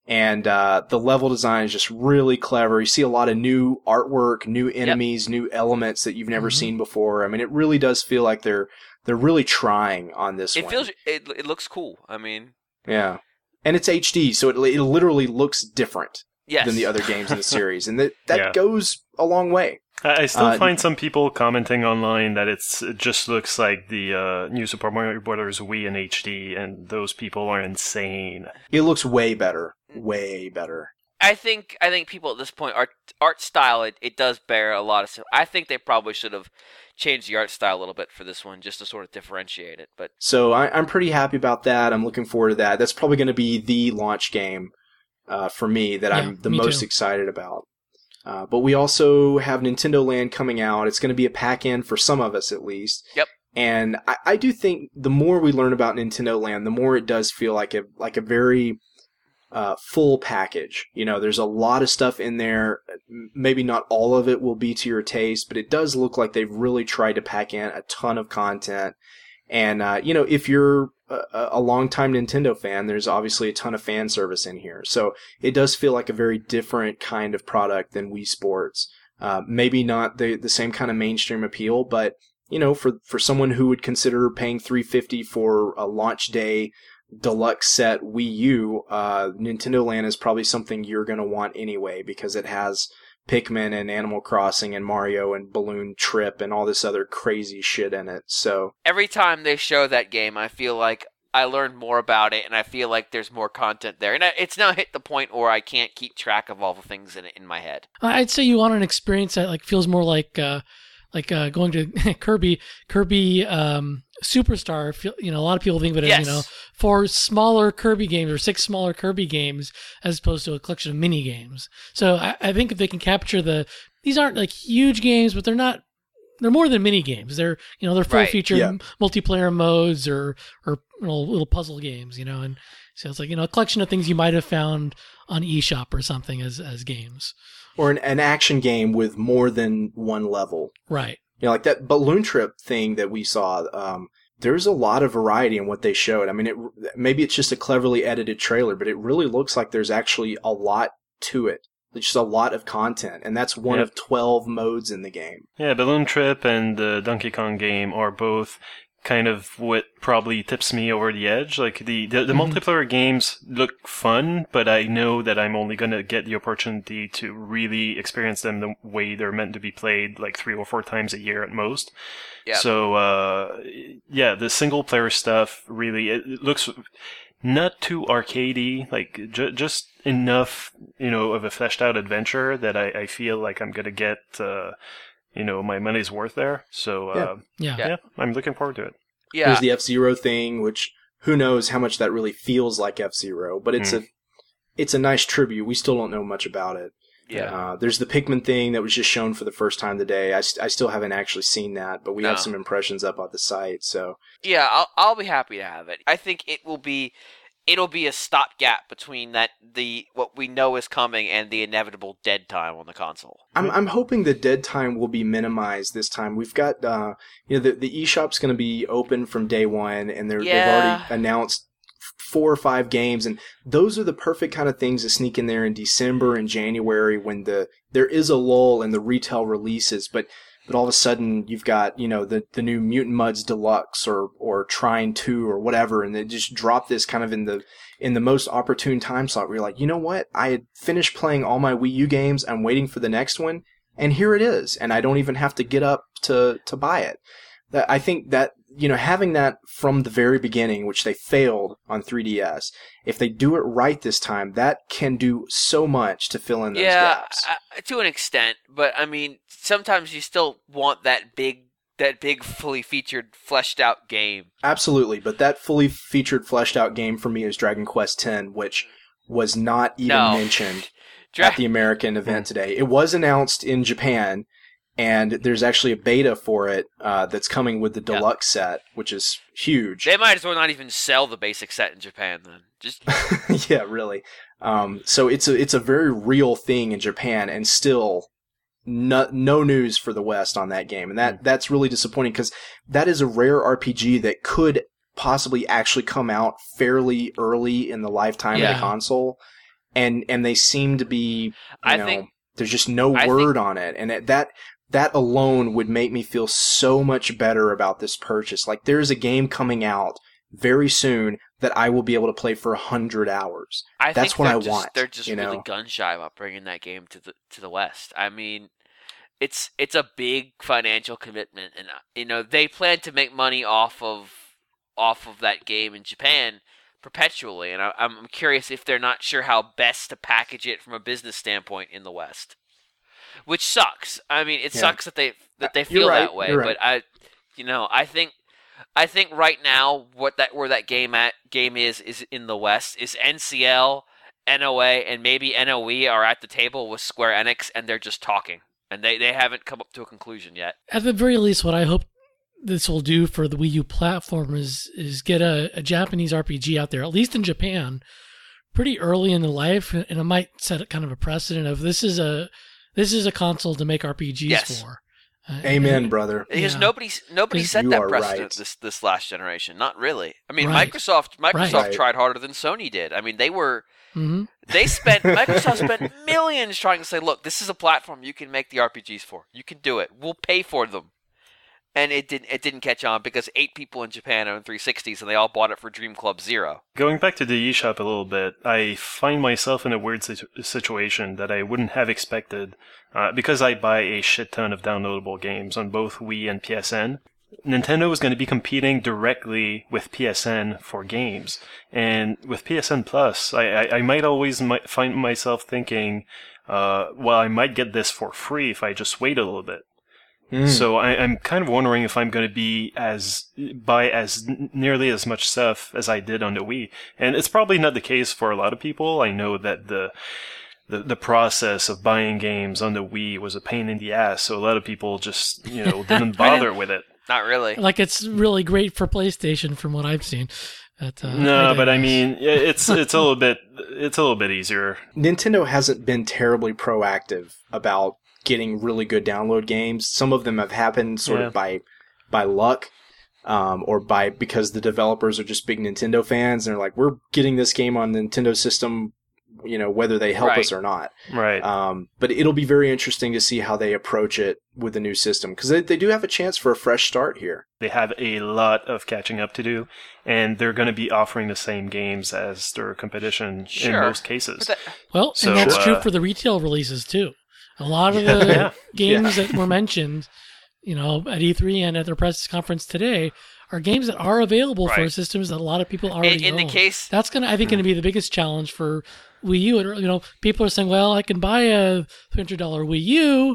And uh, the level design is just really clever. You see a lot of new artwork, new enemies, yep. new elements that you've never mm-hmm. seen before. I mean, it really does feel like they're they're really trying on this it one. Feels, it feels it looks cool. I mean, yeah, and it's H D, so it it literally looks different yes. than the other games in the series, and that that yeah. goes a long way. I still uh, find some people commenting online that it's it just looks like the uh, new Super Mario Bros. Wii in H D, and those people are insane. It looks way better, way better. I think I think people at this point, art art style, it, it does bear a lot of. I think they probably should have changed the art style a little bit for this one, just to sort of differentiate it. But so I, I'm pretty happy about that. I'm looking forward to that. That's probably going to be the launch game uh, for me that yeah, I'm the most too. excited about. Uh, but we also have Nintendo Land coming out. It's going to be a pack-in for some of us, at least. Yep. And I, I do think the more we learn about Nintendo Land, the more it does feel like a like a very uh, full package. You know, there's a lot of stuff in there. Maybe not all of it will be to your taste, but it does look like they've really tried to pack in a ton of content. And, uh, you know, if you're a, a longtime Nintendo fan, there's obviously a ton of fan service in here. So it does feel like a very different kind of product than Wii Sports. Uh, maybe not the, the same kind of mainstream appeal, but, you know, for, for someone who would consider paying three hundred fifty dollars for a launch day deluxe set Wii U, uh, Nintendo Land is probably something you're going to want anyway, because it has Pikmin and Animal Crossing and Mario and Balloon Trip and all this other crazy shit in it. So every time they show that game, I feel like I learn more about it, and I feel like there's more content there. And it's now hit the point where I can't keep track of all the things in it in my head. I'd say you want an experience that like feels more like uh, like uh, going to Kirby Kirby um, Superstar. You know, a lot of people think of it as yes. you know four smaller Kirby games or six smaller Kirby games as opposed to a collection of mini games. So I, I think if they can capture the these aren't like huge games, but they're not. They're more than mini games. They're you know they're full right. featured yeah. multiplayer modes or or you know, little puzzle games. You know, and so it's like you know a collection of things you might have found on eShop or something as as games. Or an, an action game with more than one level. Right. You know, like that Balloon Trip thing that we saw. Um, there's a lot of variety in what they showed. I mean, it maybe it's just a cleverly edited trailer, but it really looks like there's actually a lot to it. There's just a lot of content, and that's one yep. of twelve modes in the game. Yeah, Balloon Trip and the Donkey Kong game are both kind of what probably tips me over the edge. Like, the, the, the mm-hmm. multiplayer games look fun, but I know that I'm only going to get the opportunity to really experience them the way they're meant to be played, like three or four times a year at most. Yep. So, uh, yeah, the single-player stuff, really, it, it looks not too arcadey, like, ju- just enough, you know, of a fleshed-out adventure that I, I feel like I'm going to get, uh, you know, my money's worth there. So, uh, yeah. yeah. yeah, I'm looking forward to it. Yeah. There's the F-Zero thing, which who knows how much that really feels like F-Zero, but it's mm. a it's a nice tribute. We still don't know much about it. Yeah. Uh, there's the Pikmin thing that was just shown for the first time today. I, st- I still haven't actually seen that, but we no. have some impressions up on the site. So yeah, I'll I'll be happy to have it. I think it will be. It'll be a stopgap between that the what we know is coming and the inevitable dead time on the console. I'm I'm hoping the dead time will be minimized this time. We've got uh you know the the eShop's going to be open from day one, and they're yeah. they've already announced four or five games, and those are the perfect kind of things to sneak in there in December and January when the there is a lull in the retail releases, but. But all of a sudden, you've got, you know, the, the new Mutant Mudds Deluxe or, or Trine two or whatever, and they just drop this kind of in the in the most opportune time slot where you're like, you know what? I had finished playing all my Wii U games. I'm waiting for the next one, and here it is. And I don't even have to get up to, to buy it. That I think that, you know, having that from the very beginning, which they failed on three D S, if they do it right this time, that can do so much to fill in those yeah, gaps. Uh, to an extent, but I mean, sometimes you still want that big, that big, fully featured, fleshed out game. Absolutely, but that fully featured, fleshed out game for me is Dragon Quest X, which was not even no. mentioned Dra- at the American event today. It was announced in Japan. And there's actually a beta for it uh, that's coming with the deluxe yep. set, which is huge. They might as well not even sell the basic set in Japan then. Just yeah, really. Um, so it's a it's a very real thing in Japan, and still no, no news for the West on that game, and that mm. that's really disappointing because that is a rare R P G that could possibly actually come out fairly early in the lifetime yeah. of the console. and and they seem to be, you I know, think- there's just no I word think- on it, and it, that that alone would make me feel so much better about this purchase. Like, there's a game coming out very soon that I will be able to play for a hundred hours. I That's think what they're I just, want, They're just you really know? gun shy about bringing that game to the to the West. I mean, it's it's a big financial commitment, and uh, you know they plan to make money off of off of that game in Japan perpetually. And I, I'm curious if they're not sure how best to package it from a business standpoint in the West, which sucks. I mean, it Yeah. sucks that they that they You're feel right, that way. you're right. But I, you know, I think. I think right now, what that where that game at game is is in the West is N C L, N O A, and maybe N O E are at the table with Square Enix, and they're just talking, and they, they haven't come up to a conclusion yet. At the very least, what I hope this will do for the Wii U platform is is get a, a Japanese R P G out there, at least in Japan, pretty early in the life, and it might set kind of a precedent of this is a this is a console to make R P Gs Yes. for. Uh, Amen, and- brother. Because Yeah. nobody's nobody Because set you that are precedent right. this this last generation. Not really. I mean, Right. Microsoft Microsoft Right. tried harder than Sony did. I mean, they were Mhm. they spent Microsoft spent millions trying to say, look, this is a platform you can make the R P Gs for. You can do it. We'll pay for them. And it didn't it didn't catch on because eight people in Japan own three sixties and they all bought it for Dream Club Zero. Going back to the eShop a little bit, I find myself in a weird situ- situation that I wouldn't have expected uh, because I buy a shit ton of downloadable games on both Wii and P S N. Nintendo is going to be competing directly with P S N for games, and with P S N Plus, I, I, I might always might find myself thinking, uh, well, I might get this for free if I just wait a little bit. Mm. So I, I'm kind of wondering if I'm going to be as buy as n- nearly as much stuff as I did on the Wii, and it's probably not the case for a lot of people. I know that the the the process of buying games on the Wii was a pain in the ass, so a lot of people just you know didn't bother with it. Not really. Like it's really great for PlayStation from what I've seen. But, uh, No, but I digress. mean yeah, it's it's a little bit it's a little bit easier. Nintendo hasn't been terribly proactive about getting really good download games. Some of them have happened sort Yeah. of by by luck, um, or by because the developers are just big Nintendo fans and they're like, we're getting this game on the Nintendo system, you know, whether they help Right. us or not. Right. Um, but it'll be very interesting to see how they approach it with the new system because they, they do have a chance for a fresh start here. They have a lot of catching up to do, and they're going to be offering the same games as their competition Sure. in most cases. But that, Well, So, and that's true uh, for the retail releases too. A lot of the Yeah. games that were mentioned, you know, at E three and at their press conference today, are games that are available for Right. systems that a lot of people already in, in the own. case, That's gonna, I think, going to be the biggest challenge for Wii U. And, you know, people are saying, "Well, I can buy a three hundred dollar Wii U,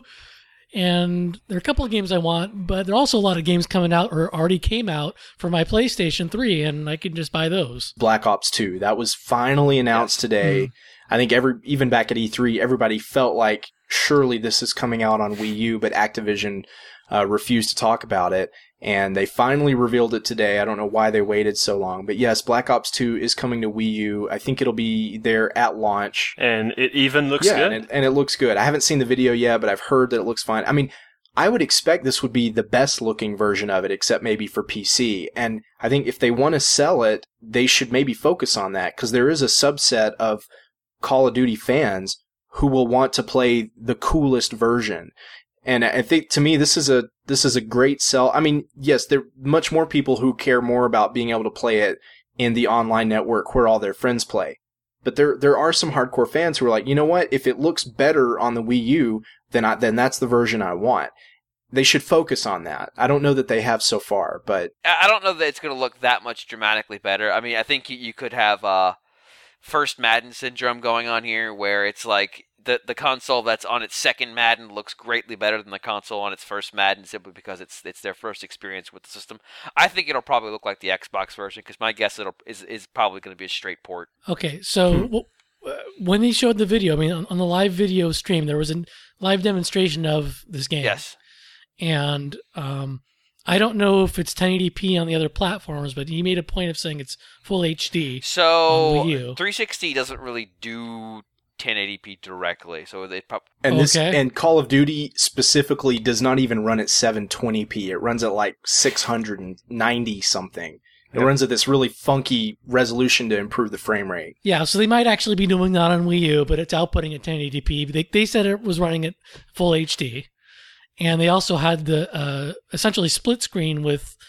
and there are a couple of games I want, but there are also a lot of games coming out or already came out for my PlayStation three, and I can just buy those." Black Ops two, that was finally announced today. I think every even back at E three, everybody felt like surely this is coming out on Wii U, but Activision uh, refused to talk about it. And they finally revealed it today. I don't know why they waited so long. But yes, Black Ops two is coming to Wii U. I think it'll be there at launch. And it even looks yeah, good. And, it, and it looks good. I haven't seen the video yet, but I've heard that it looks fine. I mean, I would expect this would be the best looking version of it, except maybe for P C. And I think if they want to sell it, they should maybe focus on that because there is a subset of Call of Duty fans who will want to play the coolest version. And I think to me, this is a this is a great sell. I mean, yes, there are much more people who care more about being able to play it in the online network where all their friends play. But there there are some hardcore fans who are like, you know what? If it looks better on the Wii U, then I, then that's the version I want. They should focus on that. I don't know that they have so far, but I I don't know that it's going to look that much dramatically better. I mean, I think you, you could have uh, first Madden syndrome going on here, where it's like the the console that's on its second Madden looks greatly better than the console on its first Madden, simply because it's it's their first experience with the system. I think it'll probably look like the Xbox version, because my guess it'll is is probably going to be a straight port. Okay, so w- uh, when they showed the video, I mean, on, on the live video stream, there was a live demonstration of this game. Yes. And um, I don't know if it's ten eighty p on the other platforms, but he made a point of saying it's full H D. So On Wii U. three sixty doesn't really do ten eighty p directly, so they probably. and this Okay. and Call of Duty specifically does not even run at seven twenty p. It runs at like six hundred ninety something. It runs at this really funky resolution to improve the frame rate. Yeah, so they might actually be doing that on Wii U, but it's outputting at ten eighty p. They, they said it was running at full H D. And they also had the uh, essentially split screen with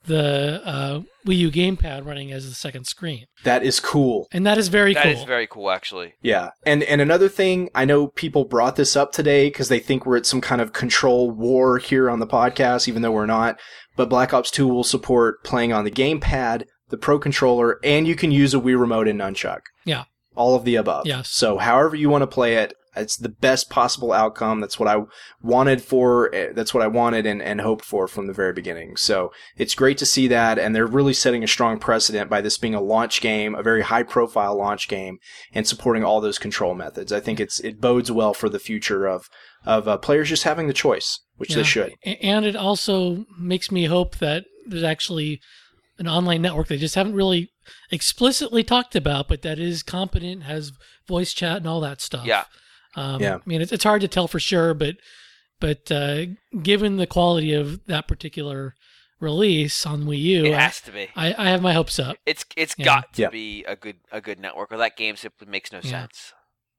the uh, Wii U gamepad running as the second screen. That is cool. And that is very That cool. That is very cool, actually. Yeah. And and another thing, I know people brought this up today because they think we're at some kind of control war here on the podcast, even though we're not. But Black Ops two will support playing on the gamepad, the Pro Controller, and you can use a Wii Remote and Nunchuck. Yeah. All of the above. Yes. So however you want to play it, it's the best possible outcome. That's what I wanted for, that's what I wanted and, and hoped for from the very beginning. So it's great to see that, and they're really setting a strong precedent by this being a launch game, a very high-profile launch game, and supporting all those control methods. I think it's it bodes well for the future of, of uh, players just having the choice, which Yeah. they should. And it also makes me hope that there's actually an online network they just haven't really explicitly talked about, but that is competent, has voice chat and all that stuff. Yeah. Um, Yeah. I mean, it's, it's hard to tell for sure, but but uh, given the quality of that particular release on Wii U, It I, has to be. I, I have my hopes up. It's it's Yeah. got to Yeah. be a good a good network, or that game simply makes no Yeah. sense.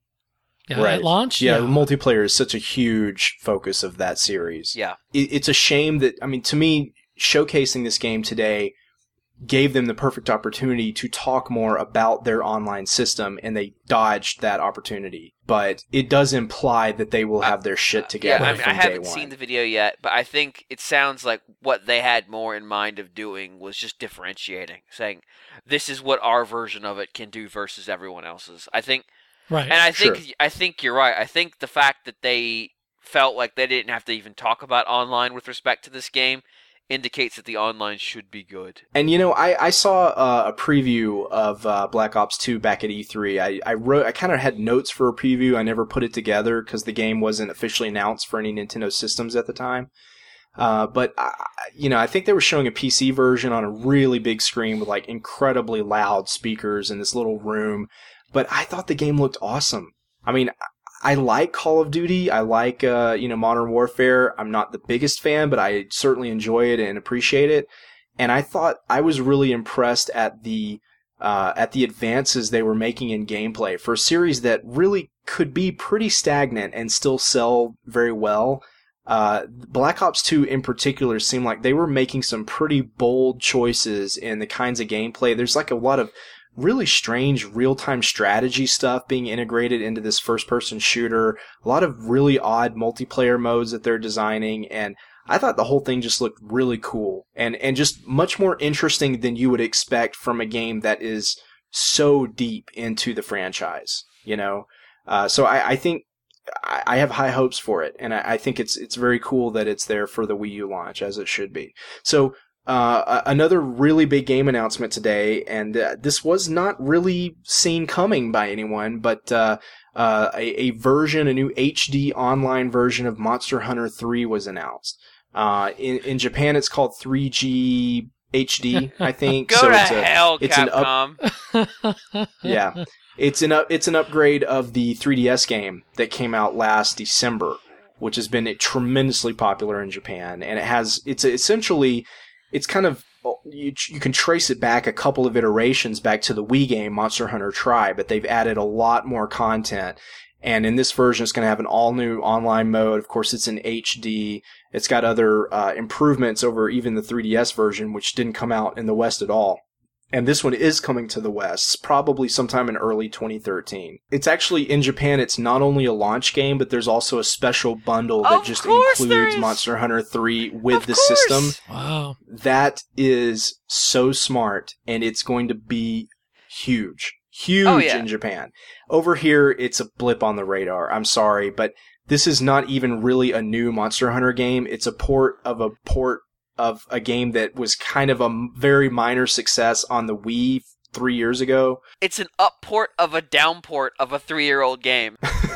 Yeah, Right. At launch, Yeah, yeah. multiplayer is such a huge focus of that series. Yeah. It, it's a shame that, I mean, to me, showcasing this game today gave them the perfect opportunity to talk more about their online system, and they dodged that opportunity. But it does imply that they will have their shit together Yeah, I mean, from I day haven't one. seen the video yet, but I think it sounds like what they had more in mind of doing was just differentiating, saying this is what our version of it can do versus everyone else's. I think, Right. and I think Sure. I think you're right. I think the fact that they felt like they didn't have to even talk about online with respect to this game indicates that the online should be good. And you know, I, I saw uh, a preview of uh, Black Ops two back at E three. I, I wrote, I kind of had notes for a preview. I never put it together because the game wasn't officially announced for any Nintendo systems at the time. Uh, but I, you know, I think they were showing a P C version on a really big screen with like incredibly loud speakers in this little room. But I thought the game looked awesome. I mean, I like Call of Duty. I like, uh, you know, Modern Warfare. I'm not the biggest fan, but I certainly enjoy it and appreciate it. And I thought I was really impressed at the, uh, at the advances they were making in gameplay for a series that really could be pretty stagnant and still sell very well. Uh, Black Ops two in particular seemed like they were making some pretty bold choices in the kinds of gameplay. There's like a lot of really strange real-time strategy stuff being integrated into this first-person shooter. A lot of really odd multiplayer modes that they're designing, and I thought the whole thing just looked really cool and, and just much more interesting than you would expect from a game that is so deep into the franchise, you know? Uh, so I, I think I, I have high hopes for it, and I, I think it's it's very cool that it's there for the Wii U launch, as it should be. So Uh, another really big game announcement today, and uh, this was not really seen coming by anyone, but uh, uh, a, a version, a new H D online version of Monster Hunter three was announced. Uh, in, in Japan, it's called three G H D, I think. Go so to it's a, hell, it's an up- Capcom. yeah, it's an up, it's an upgrade of the three D S game that came out last December, which has been tremendously popular in Japan, and it has it's essentially. It's kind of, you, you can trace it back a couple of iterations back to the Wii game, Monster Hunter Tri, but they've added a lot more content. And in this version, it's going to have an all-new online mode. Of course, it's in H D. It's got other uh, improvements over even the three D S version, which didn't come out in the West at all. And this one is coming to the West, probably sometime in early twenty thirteen. It's actually, in Japan, it's not only a launch game, but there's also a special bundle that Of just course there includes is. Monster Hunter three with Of the course. system. Wow. That is so smart, and it's going to be huge. Huge Oh, yeah. in Japan. Over here, it's a blip on the radar. I'm sorry, but this is not even really a new Monster Hunter game. It's a port of a port of a game that was kind of a very minor success on the Wii three years ago. It's an upport of a downport of a three-year-old game.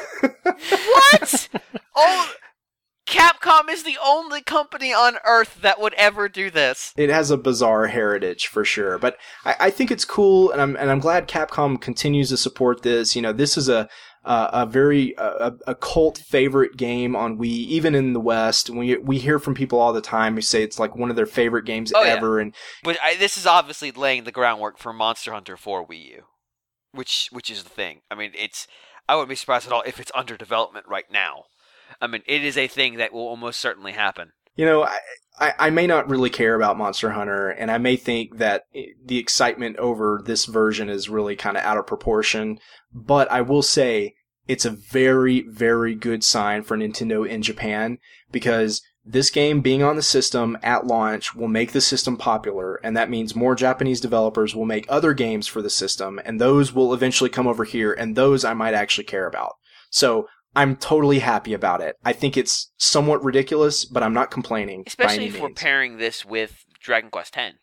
What? Oh, Capcom is the only company on Earth that would ever do this. It has a bizarre heritage for sure, but I, I think it's cool, and I'm and I'm glad Capcom continues to support this. You know, this is a uh, a very uh, a, a cult favorite game on Wii, even in the West. We we hear from people all the time who say it's like one of their favorite games Oh, yeah. ever. And But I, this is obviously laying the groundwork for Monster Hunter for Wii U, which which is the thing. I mean, it's I wouldn't be surprised at all if it's under development right now. I mean, it is a thing that will almost certainly happen. You know, I, I, I may not really care about Monster Hunter, and I may think that the excitement over this version is really kind of out of proportion, but I will say it's a very, very good sign for Nintendo in Japan, because this game being on the system at launch will make the system popular, and that means more Japanese developers will make other games for the system, and those will eventually come over here, and those I might actually care about. So I'm totally happy about it. I think it's somewhat ridiculous, but I'm not complaining. Especially by any if we're means. pairing this with Dragon Quest X.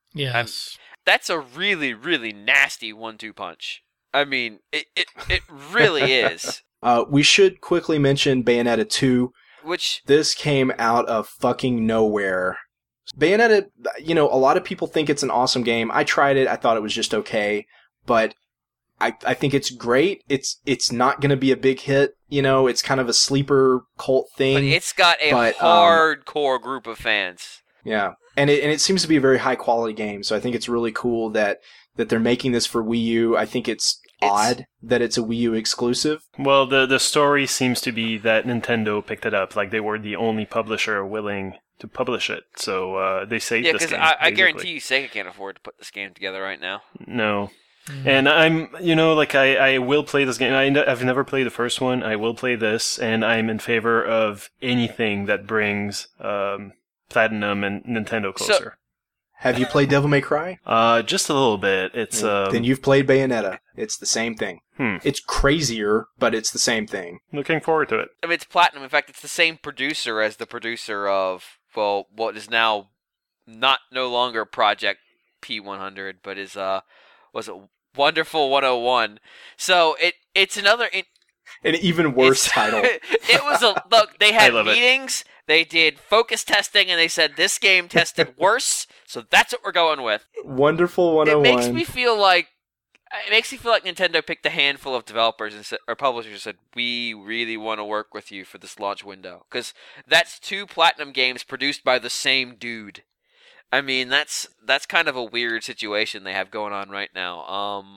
Yes. That's a really, really nasty one two punch. I mean, it, it, it really is. Uh, we should quickly mention Bayonetta two. Which, This came out of fucking nowhere. Bayonetta, you know, a lot of people think it's an awesome game. I tried it. I thought it was just okay, but I, I think it's great. It's it's not going to be a big hit. You know, it's kind of a sleeper cult thing. but it's got a but, um, hardcore group of fans. Yeah, and it and it seems to be a very high quality game. So I think it's really cool that that they're making this for Wii U. I think it's, It's- odd that it's a Wii U exclusive. Well, the the story seems to be that Nintendo picked it up, like they were the only publisher willing to publish it. So uh, they saved Yeah, this because game. I, I basically. guarantee you Sega can't afford to put this game together right now. No. And I'm, you know, like I, I will play this game. I, I've never played the first one. I will play this, and I'm in favor of anything that brings um, Platinum and Nintendo closer. Have you played Devil May Cry? uh, just a little bit. It's um, Then you've played Bayonetta. It's the same thing. Hmm. It's crazier, but it's the same thing. looking forward to it. I mean, it's Platinum. In fact, it's the same producer as the producer of, well, what is now not no longer Project P one hundred, but is, uh, was it Wonderful one oh one? So it it's another... It, An even worse It's- title. It was a look. They had I love it. meetings. They did focus testing, and they said this game tested worse. So that's what we're going with. Wonderful one oh It one. makes me feel like it makes me feel like Nintendo picked a handful of developers and said, or publishers and said, "We really want to work with you for this launch window," because that's two Platinum games produced by the same dude. I mean, that's that's kind of a weird situation they have going on right now. Um,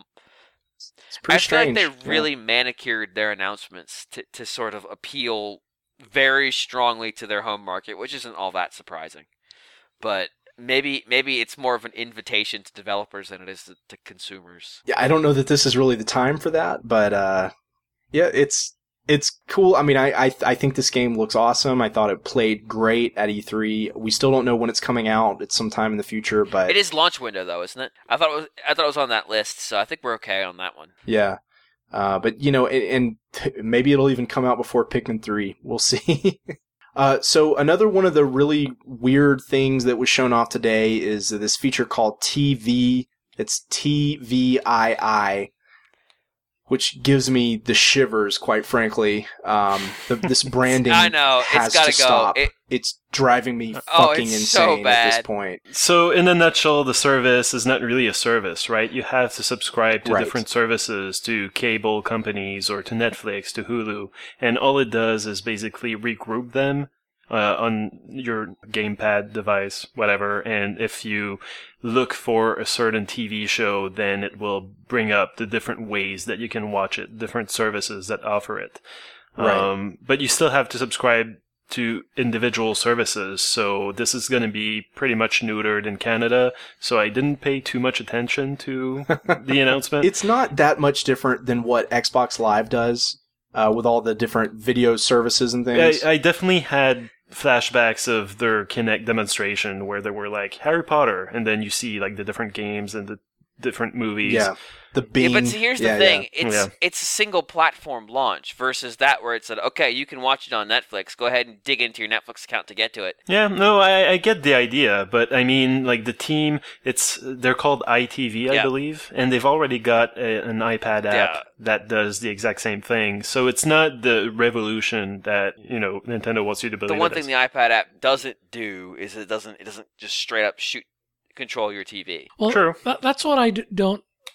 It's pretty I strange. feel like they really manicured their announcements to, to sort of appeal very strongly to their home market, which isn't all that surprising. But maybe maybe it's more of an invitation to developers than it is to, to consumers. Yeah, I don't know that this is really the time for that, but uh, yeah, it's it's cool. I mean, I, I I think this game looks awesome. I thought it played great at E three. We still don't know when it's coming out. It's sometime in the future, but It is launch window though, isn't it? I thought it was I thought it was on that list, so I think we're okay on that one. yeah. Uh, but you know, and, and maybe it'll even come out before Pikmin three. We'll see. uh, so another one of the really weird things that was shown off today is this feature called T V. It's T V I I, which gives me the shivers, quite frankly. Um, the, this branding I know, has it's gotta to go. stop. It- it's driving me Oh, fucking it's so insane at this bad. point. So, in a nutshell, the service is not really a service, right? You have to subscribe to Right. different services, to cable companies or to Netflix, to Hulu, and all it does is basically regroup them uh, on your gamepad device, whatever, and if you look for a certain T V show, then it will bring up the different ways that you can watch it, different services that offer it. Right. Um, but you still have to subscribe to individual services, so this is going to be pretty much neutered in Canada, so I didn't pay too much attention to the announcement. It's not that much different than what Xbox Live does uh, with all the different video services and things. I, I definitely had flashbacks of their Kinect demonstration where they were like Harry Potter, and then you see like the different games and the different movies. yeah, the beam. Yeah, but see, here's the Yeah, thing: yeah. it's Yeah. it's a single platform launch versus that where it's like, okay, you can watch it on Netflix. Go ahead and dig into your Netflix account to get to it. Yeah, no, I, I get the idea, but I mean, like the team, it's they're called I T V, I Yeah. believe, and they've already got a, an iPad app Yeah. that does the exact same thing. So it's not the revolution that you know Nintendo wants you to believe. The one it thing is. the iPad app doesn't do is it doesn't it doesn't just straight up shoot control your T V. Well, True. That, that's what I d- don't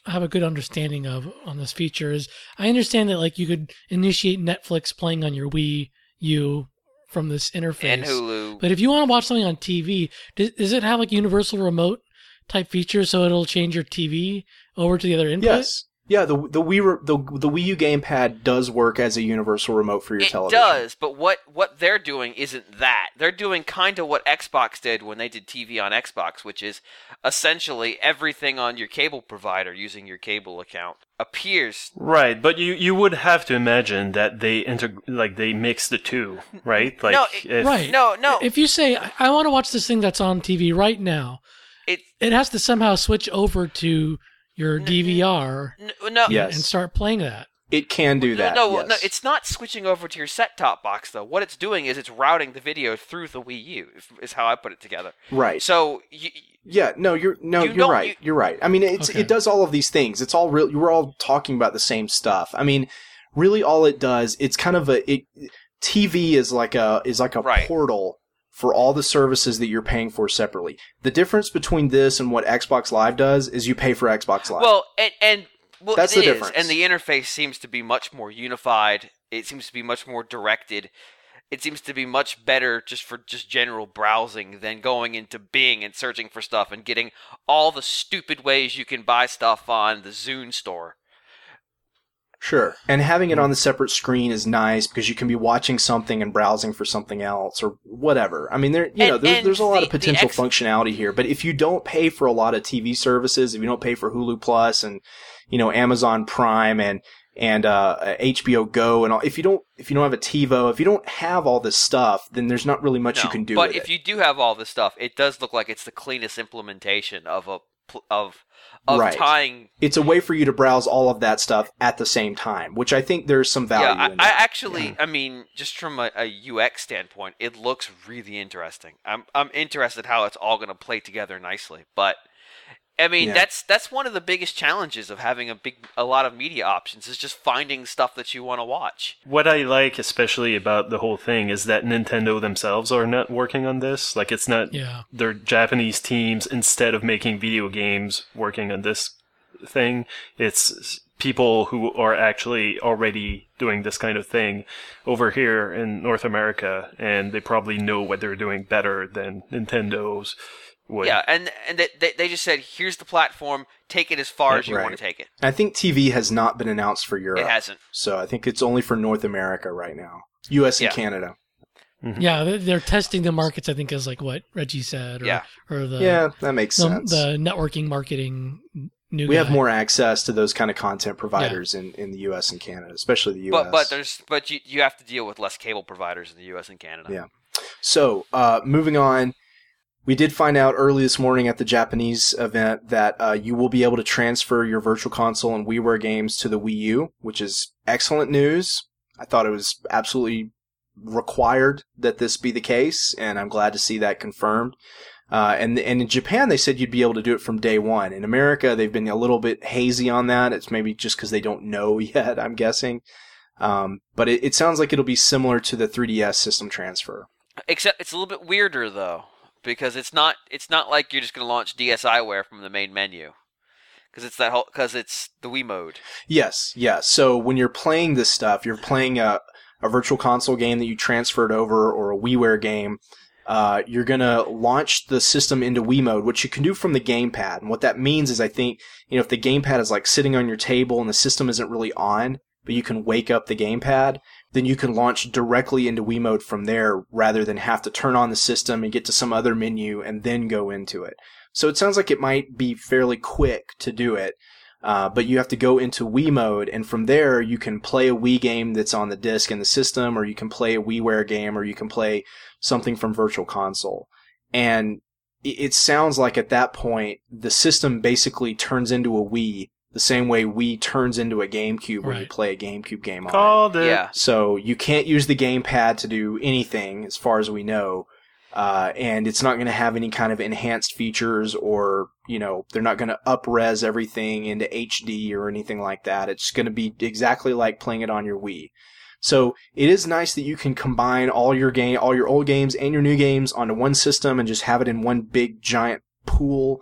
have a good understanding of on this feature is I understand that like you could initiate Netflix playing on your Wii U from this interface. And Hulu. But if you want to watch something on T V, does, does it have like universal remote type feature so it'll change your T V over to the other input? Yes. Yeah, the the Wii re- the the Wii U gamepad does work as a universal remote for your It television. does, but what, what they're doing isn't that. They're doing kind of what Xbox did when they did T V on Xbox, which is essentially everything on your cable provider using your cable account appears. Right, but you, you would have to imagine that they integ- like they mix the two, right? Like No, it- if, Right. No, no. If you say, I, I want to watch this thing that's on T V right now, It it has to somehow switch over to your D V R n- no. Yes. and start playing that. It can do that. No, yes. no, it's not switching over to your set-top box though. What it's doing is it's routing the video through the Wii U. Is how I put it together. Right. So you, Yeah, no, you're no, You you are don't- right. you- You, are right. I mean, it's Okay. it does all of these things. It's all real. We're all talking about the same stuff. I mean, really, all it does, it's kind of a it. T V is like a is like a Right. portal for all the services that you're paying for separately. The difference between this and what Xbox Live does is you pay for Xbox Live. well, and and well, That's it the is, difference. and the interface seems to be much more unified. It seems to be much more directed. It seems to be much better just for just general browsing than going into Bing and searching for stuff and getting all the stupid ways you can buy stuff on the Zune store. Sure. And having it on the separate screen is nice because you can be watching something and browsing for something else or whatever. I mean, there you And- know, there's, and there's a lot the- of potential the X- functionality here. But if you don't pay for a lot of T V services, if you don't pay for Hulu Plus and you know Amazon Prime and and uh, H B O Go and all, if you don't if you don't have a TiVo, if you don't have all this stuff, then there's not really much No, you can do but with if it. you do have all this stuff, it does look like it's the cleanest implementation of a pl- of of Right. tying. It's a way for you to browse all of that stuff at the same time, which I think there's some value Yeah, I, in I that. actually, I mean, just from a, a U X standpoint, it looks really interesting. I'm I'm interested how it's all going to play together nicely. But I mean, Yeah. that's that's one of the biggest challenges of having a big a lot of media options is just finding stuff that you want to watch. what I like especially about the whole thing is that Nintendo themselves are not working on this. Like it's not Yeah. their Japanese teams, instead of making video games, working on this thing. It's people who are actually already doing this kind of thing over here in North America, and they probably know what they're doing better than Nintendo's would. Yeah, and and they, they they just said, here's the platform, take it as far Yeah, as you right. want to take it. I think T V has not been announced for Europe. It hasn't. So I think it's only for North America right now. U S and Yeah. Canada. Yeah, they- they're testing the markets, I think, as like what Reggie said. Or, Yeah. Or the, yeah, that makes the, sense. the networking marketing new we have guy. more access to those kind of content providers in, in the U S and Canada, especially the U S. But but there's but you you have to deal with less cable providers in the U S and Canada. Yeah. So, uh, moving on, we did find out early this morning at the Japanese event that uh, you will be able to transfer your Virtual Console and WiiWare games to the Wii U, which is excellent news. I thought it was absolutely required that this be the case, and I'm glad to see that confirmed. Uh, and and in Japan, they said you'd be able to do it from day one. In America, they've been a little bit hazy on that. It's maybe just because they don't know yet, I'm guessing. Um, but it, it sounds like it'll be similar to the three D S system transfer. Except it's a little bit weirder though, because it's not it's not like you're just going to launch DSiWare from the main menu, because it's that whole because it's the Wii mode. Yes, yes. So when you're playing this stuff, you're playing a, a Virtual Console game that you transferred over or a WiiWare game. Uh, you're going to launch the system into Wii mode, which you can do from the gamepad. And what that means is I think, you know, if the gamepad is like sitting on your table and the system isn't really on, but you can wake up the gamepad, then you can launch directly into Wii mode from there rather than have to turn on the system and get to some other menu and then go into it. So it sounds like it might be fairly quick to do it. Uh, but you have to go into Wii mode, and from there you can play a Wii game that's on the disc in the system, or you can play a WiiWare game, or you can play something from Virtual Console. And it, it sounds like at that point, the system basically turns into a Wii, the same way Wii turns into a GameCube when you Right. play a GameCube game on it. Called it. Yeah. So you can't use the gamepad to do anything, as far as we know. Uh, and it's not going to have any kind of enhanced features, or, you know, they're not going to up-res everything into H D or anything like that. It's going to be exactly like playing it on your Wii. So it is nice that you can combine all your game, all your old games and your new games onto one system and just have it in one big giant pool.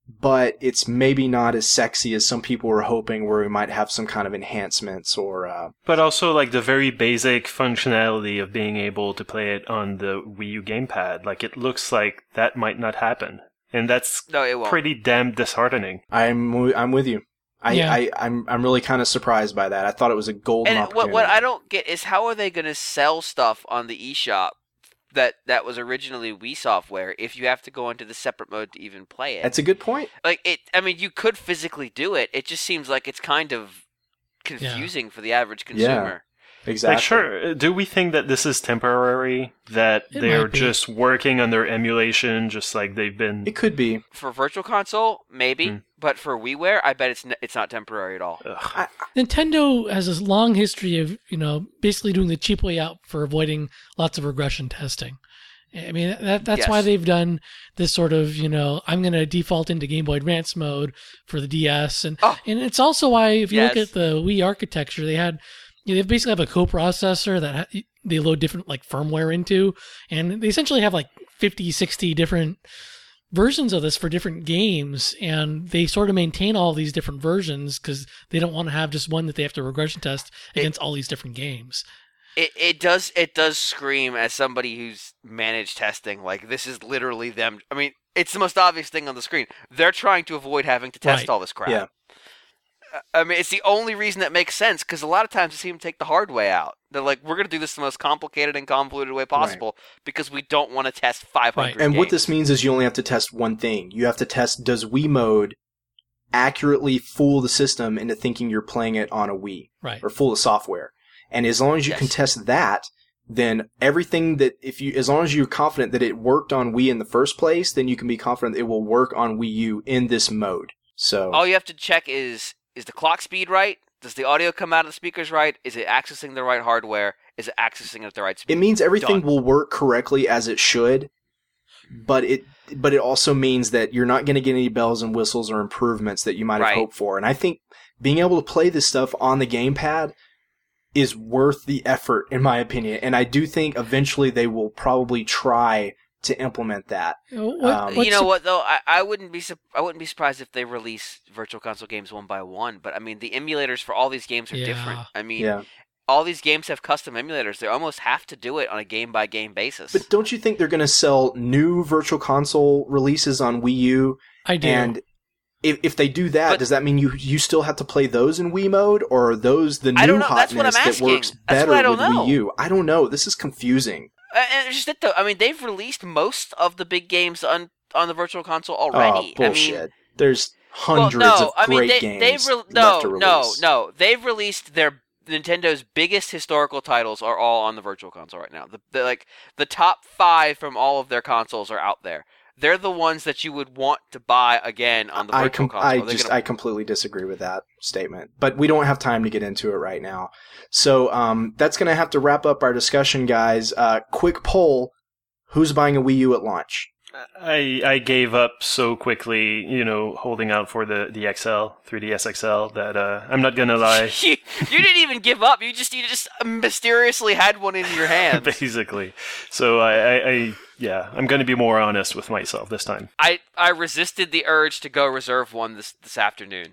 but it's maybe not as sexy as some people were hoping, where we might have some kind of enhancements or... Uh, But also, like, the very basic functionality of being able to play it on the Wii U gamepad. Like, it looks like that might not happen. And that's No, it won't. pretty damn disheartening. I'm w- I'm with you. I, Yeah. I I'm I'm really kind of surprised by that. I thought it was a golden And opportunity. what what I don't get is how are they going to sell stuff on the eShop that that was originally Wii software if you have to go into the separate mode to even play it? That's a good point. Like it. I mean, you could physically do it. It just seems like it's kind of confusing for the average consumer. Exactly. Like, sure, do we think that this is temporary? That It they're might be. just working on their emulation, just like they've been... It could be. For Virtual Console, maybe, Hmm. but for WiiWare, I bet it's n- it's not temporary at all. Ugh. Nintendo has this long history of, you know, basically doing the cheap way out for avoiding lots of regression testing. I mean, that that's Yes. why they've done this sort of, you know, I'm going to default into Game Boy Advance mode for the D S. And, Oh. and it's also why, if you look Yes. at the Wii architecture, they had, you know, they basically have a coprocessor that ha- they load different, like, firmware into. And they essentially have, like, fifty, sixty different versions of this for different games, and they sort of maintain all these different versions because they don't want to have just one that they have to regression test against all these different games. It it does it does scream as somebody who's managed testing. Like this is literally them. I mean, it's the most obvious thing on the screen. They're trying to avoid having to test Right. all this crap. Yeah. I mean, it's the only reason that makes sense because a lot of times they seem to take the hard way out. They're like, we're going to do this the most complicated and convoluted way possible because we don't want to test five hundred Right. And games. what this means is you only have to test one thing. You have to test, does Wii mode accurately fool the system into thinking you're playing it on a Wii, Right. or fool the software? And as long as you Yes. can test that, then everything that, if you, as long as you're confident that it worked on Wii in the first place, then you can be confident it will work on Wii U in this mode. So, All you have to check is is the clock speed right? Does the audio come out of the speakers right? Is it accessing the right hardware? Is it accessing it at the right speed? it means everything Done. will work correctly as it should, but it but it also means that you're not going to get any bells and whistles or improvements that you might have Right. hoped for. And I think being able to play this stuff on the gamepad is worth the effort, in my opinion. And I do think eventually they will probably try to implement that. You know, what- Um, what's you know the- what though? I, I wouldn't be sup- I wouldn't be surprised if they release Virtual Console games one by one. But I mean, the emulators for all these games are Yeah. different. I mean, Yeah. all these games have custom emulators. They almost have to do it on a game by game basis. But don't you think they're going to sell new Virtual Console releases on Wii U? I do. And if if they do that, But- does that mean you you still have to play those in Wii mode, or are those the new I don't know. That's what I'm hotness that asking. works That's better what I don't with know. Wii U? I don't know. This is confusing. Uh, and it's just it though. I mean, they've released most of the big games on on the Virtual Console Oh, already. bullshit. I mean, There's well, hundreds no. of I mean, great they, games they've re- left no, to no, release. no. They've released their Nintendo's biggest historical titles are all on the Virtual Console right now. The, the like the top five from all of their consoles are out there. They're the ones that you would want to buy again on the I Virtual com- Console. I They're just gonna- I completely disagree with that statement, but we don't have time to get into it right now. So um, that's going to have to wrap up our discussion, guys. Uh, quick poll: who's buying a Wii U at launch? I I gave up so quickly, you know, holding out for the, the X L, three D S X L, that uh, I'm not gonna lie. you, you didn't even give up. You just you just mysteriously had one in your hands. Basically. So I, I, I, yeah, I'm gonna be more honest with myself this time. I, I resisted the urge to go reserve one this this afternoon,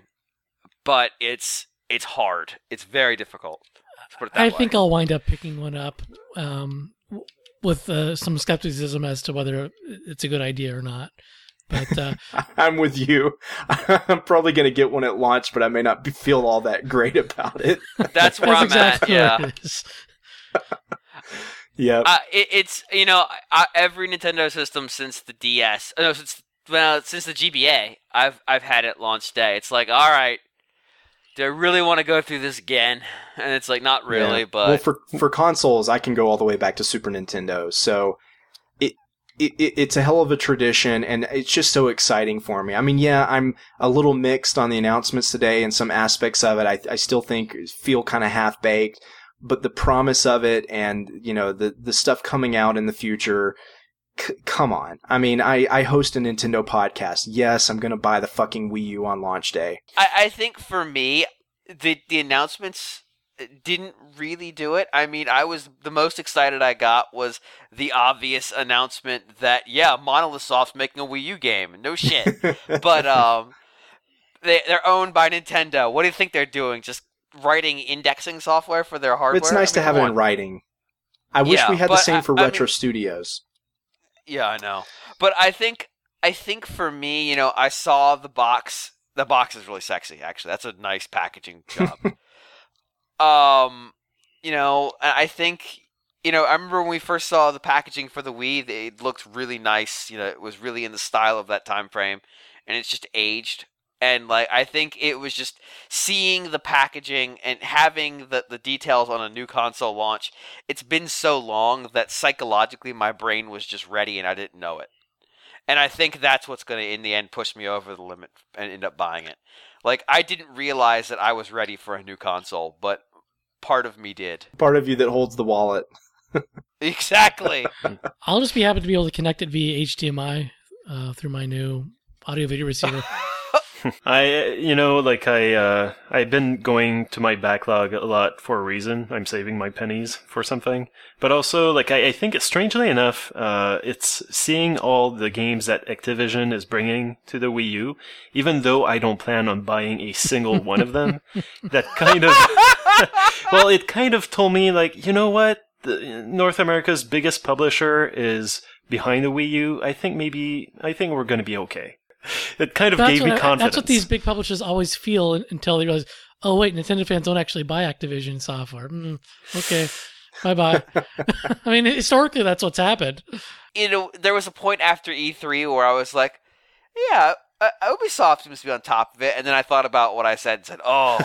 but it's it's hard. It's very difficult. Let's put it that I way. think I'll wind up picking one up um, w- with uh, some skepticism as to whether it's a good idea or not. But uh, I'm with you. I'm probably going to get one at launch, but I may not be, feel all that great about it. that's where that's I'm exactly at. where Yeah, it is. Yeah. uh, it, it's you know I, every Nintendo system since the D S, no, since well since the G B A, I've I've had it launch day. It's like, all right, do I really want to go through this again? And it's like, not really, Yeah. but well, for for consoles, I can go all the way back to Super Nintendo. So it, it it it's a hell of a tradition, and it's just so exciting for me. I mean, yeah, I'm a little mixed on the announcements today, and some aspects of it I I still think feel kind of half baked. But the promise of it, and you know the the stuff coming out in the future. C- come on. I mean, I, I host a Nintendo podcast. Yes, I'm going to buy the fucking Wii U on launch day. I, I think for me, the the announcements didn't really do it. I mean, I was the most excited I got was the obvious announcement that yeah, Monolith Soft's making a Wii U game. No shit. But um, they they're owned by Nintendo. What do you think they're doing? Just writing indexing software for their hardware? It's nice I to mean, have it come in on. writing. I wish Yeah, we had the but same I- for I Retro mean- Studios. Yeah, I know. But I think I think for me, you know, I saw the box. The box is really sexy, actually. That's a nice packaging job. um, you know, I I think you know, I remember when we first saw the packaging for the Wii, it looked really nice. You know, it was really in the style of that time frame, and it's just aged. And like, I think it was just seeing the packaging and having the, the details on a new console launch. It's been so long that psychologically my brain was just ready and I didn't know it. And I think that's what's going to, in the end, push me over the limit and end up buying it. Like, I didn't realize that I was ready for a new console, but part of me did. Part of you that holds the wallet. Exactly. I'll just be happy to be able to connect it via H D M I uh, through my new audio video receiver. I, uh, you know, like I, uh, I've been going to my backlog a lot for a reason. I'm saving my pennies for something. But also, like, I, I think it's strangely enough, uh, it's seeing all the games that Activision is bringing to the Wii U, even though I don't plan on buying a single one of them, that kind of, well, it kind of told me, like, you know what? The, North America's biggest publisher is behind the Wii U. I think maybe, I think we're going to be okay. It kind of That's gave what me I- confidence. That's what these big publishers always feel un- until they realize, oh wait, Nintendo fans don't actually buy Activision software. Mm, okay, bye bye. I mean, historically, that's what's happened. You know, there was a point after E three where I was like, yeah, uh, Ubisoft must be on top of it. And then I thought about what I said and said, oh,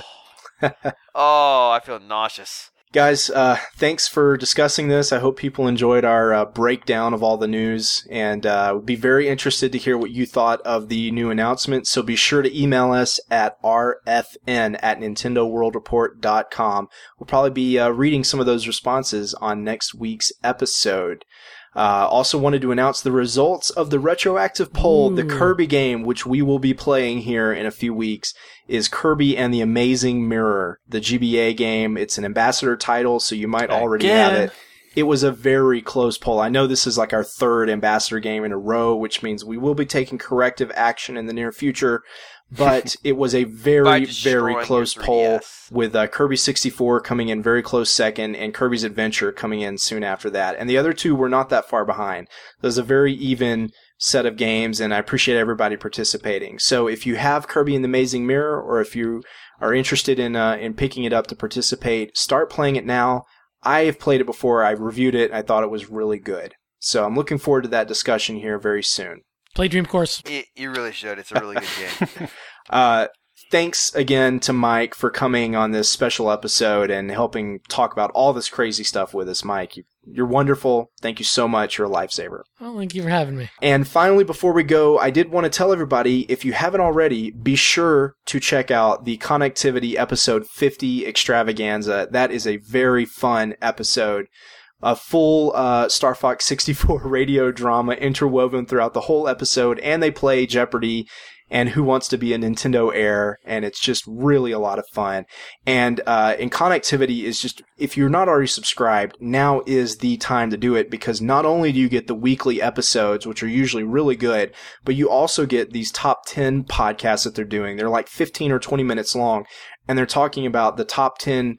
oh, I feel nauseous. Guys, uh, thanks for discussing this. I hope people enjoyed our uh, breakdown of all the news, and uh, would be very interested to hear what you thought of the new announcement. So be sure to email us at r f n at nintendo world report dot com. We'll probably be uh, reading some of those responses on next week's episode. Uh, also wanted to announce the results of the retroactive poll. Ooh. The Kirby game, which we will be playing here in a few weeks, is Kirby and the Amazing Mirror, the G B A game. It's an ambassador title, so you might already Again. have it. It was a very close poll. I know this is like our third ambassador game in a row, which means we will be taking corrective action in the near future. But it was a By very, destroying very close your poll, three D S. with uh, Kirby sixty-four coming in very close second and Kirby's Adventure coming in soon after that. And the other two were not that far behind. There's a very even set of games, and I appreciate everybody participating. So if you have Kirby and the Amazing Mirror, or if you are interested in uh, in picking it up to participate, start playing it now. I have played it before. I reviewed it. I thought it was really good. So I'm looking forward to that discussion here very soon. Play Dream Course. You, you really should. It's a really good game. Uh, thanks again to Mike for coming on this special episode and helping talk about all this crazy stuff with us, Mike. You, you're wonderful. Thank you so much. You're a lifesaver. Well, thank you for having me. And finally, before we go, I did want to tell everybody, if you haven't already, be sure to check out the Connectivity Episode fifty Extravaganza. That is a very fun episode. A full uh, Star Fox sixty-four radio drama interwoven throughout the whole episode, and they play Jeopardy and Who Wants to Be a Nintendo Heir, and it's just really a lot of fun. And uh, in Connectivity is just, if you're not already subscribed, now is the time to do it, because not only do you get the weekly episodes, which are usually really good, but you also get these top ten podcasts that they're doing. They're like fifteen or twenty minutes long, and they're talking about the top ten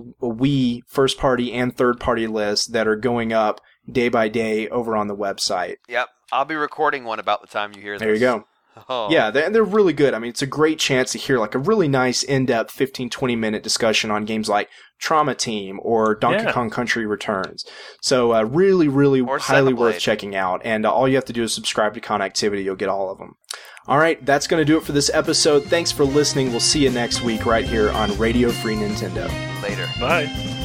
Wii first-party and third-party lists that are going up day by day over on the website. Yep. I'll be recording one about the time you hear this. There you go. Oh. Yeah, they're, they're really good. I mean, it's a great chance to hear like a really nice in-depth fifteen, twenty minute discussion on games like Trauma Team or Donkey Yeah. Kong Country Returns. So uh, really, really Or highly Xenoblade. worth checking out. And uh, all you have to do is subscribe to Connectivity. You'll get all of them. All right, that's going to do it for this episode. Thanks for listening. We'll see you next week right here on Radio Free Nintendo. Later. Bye.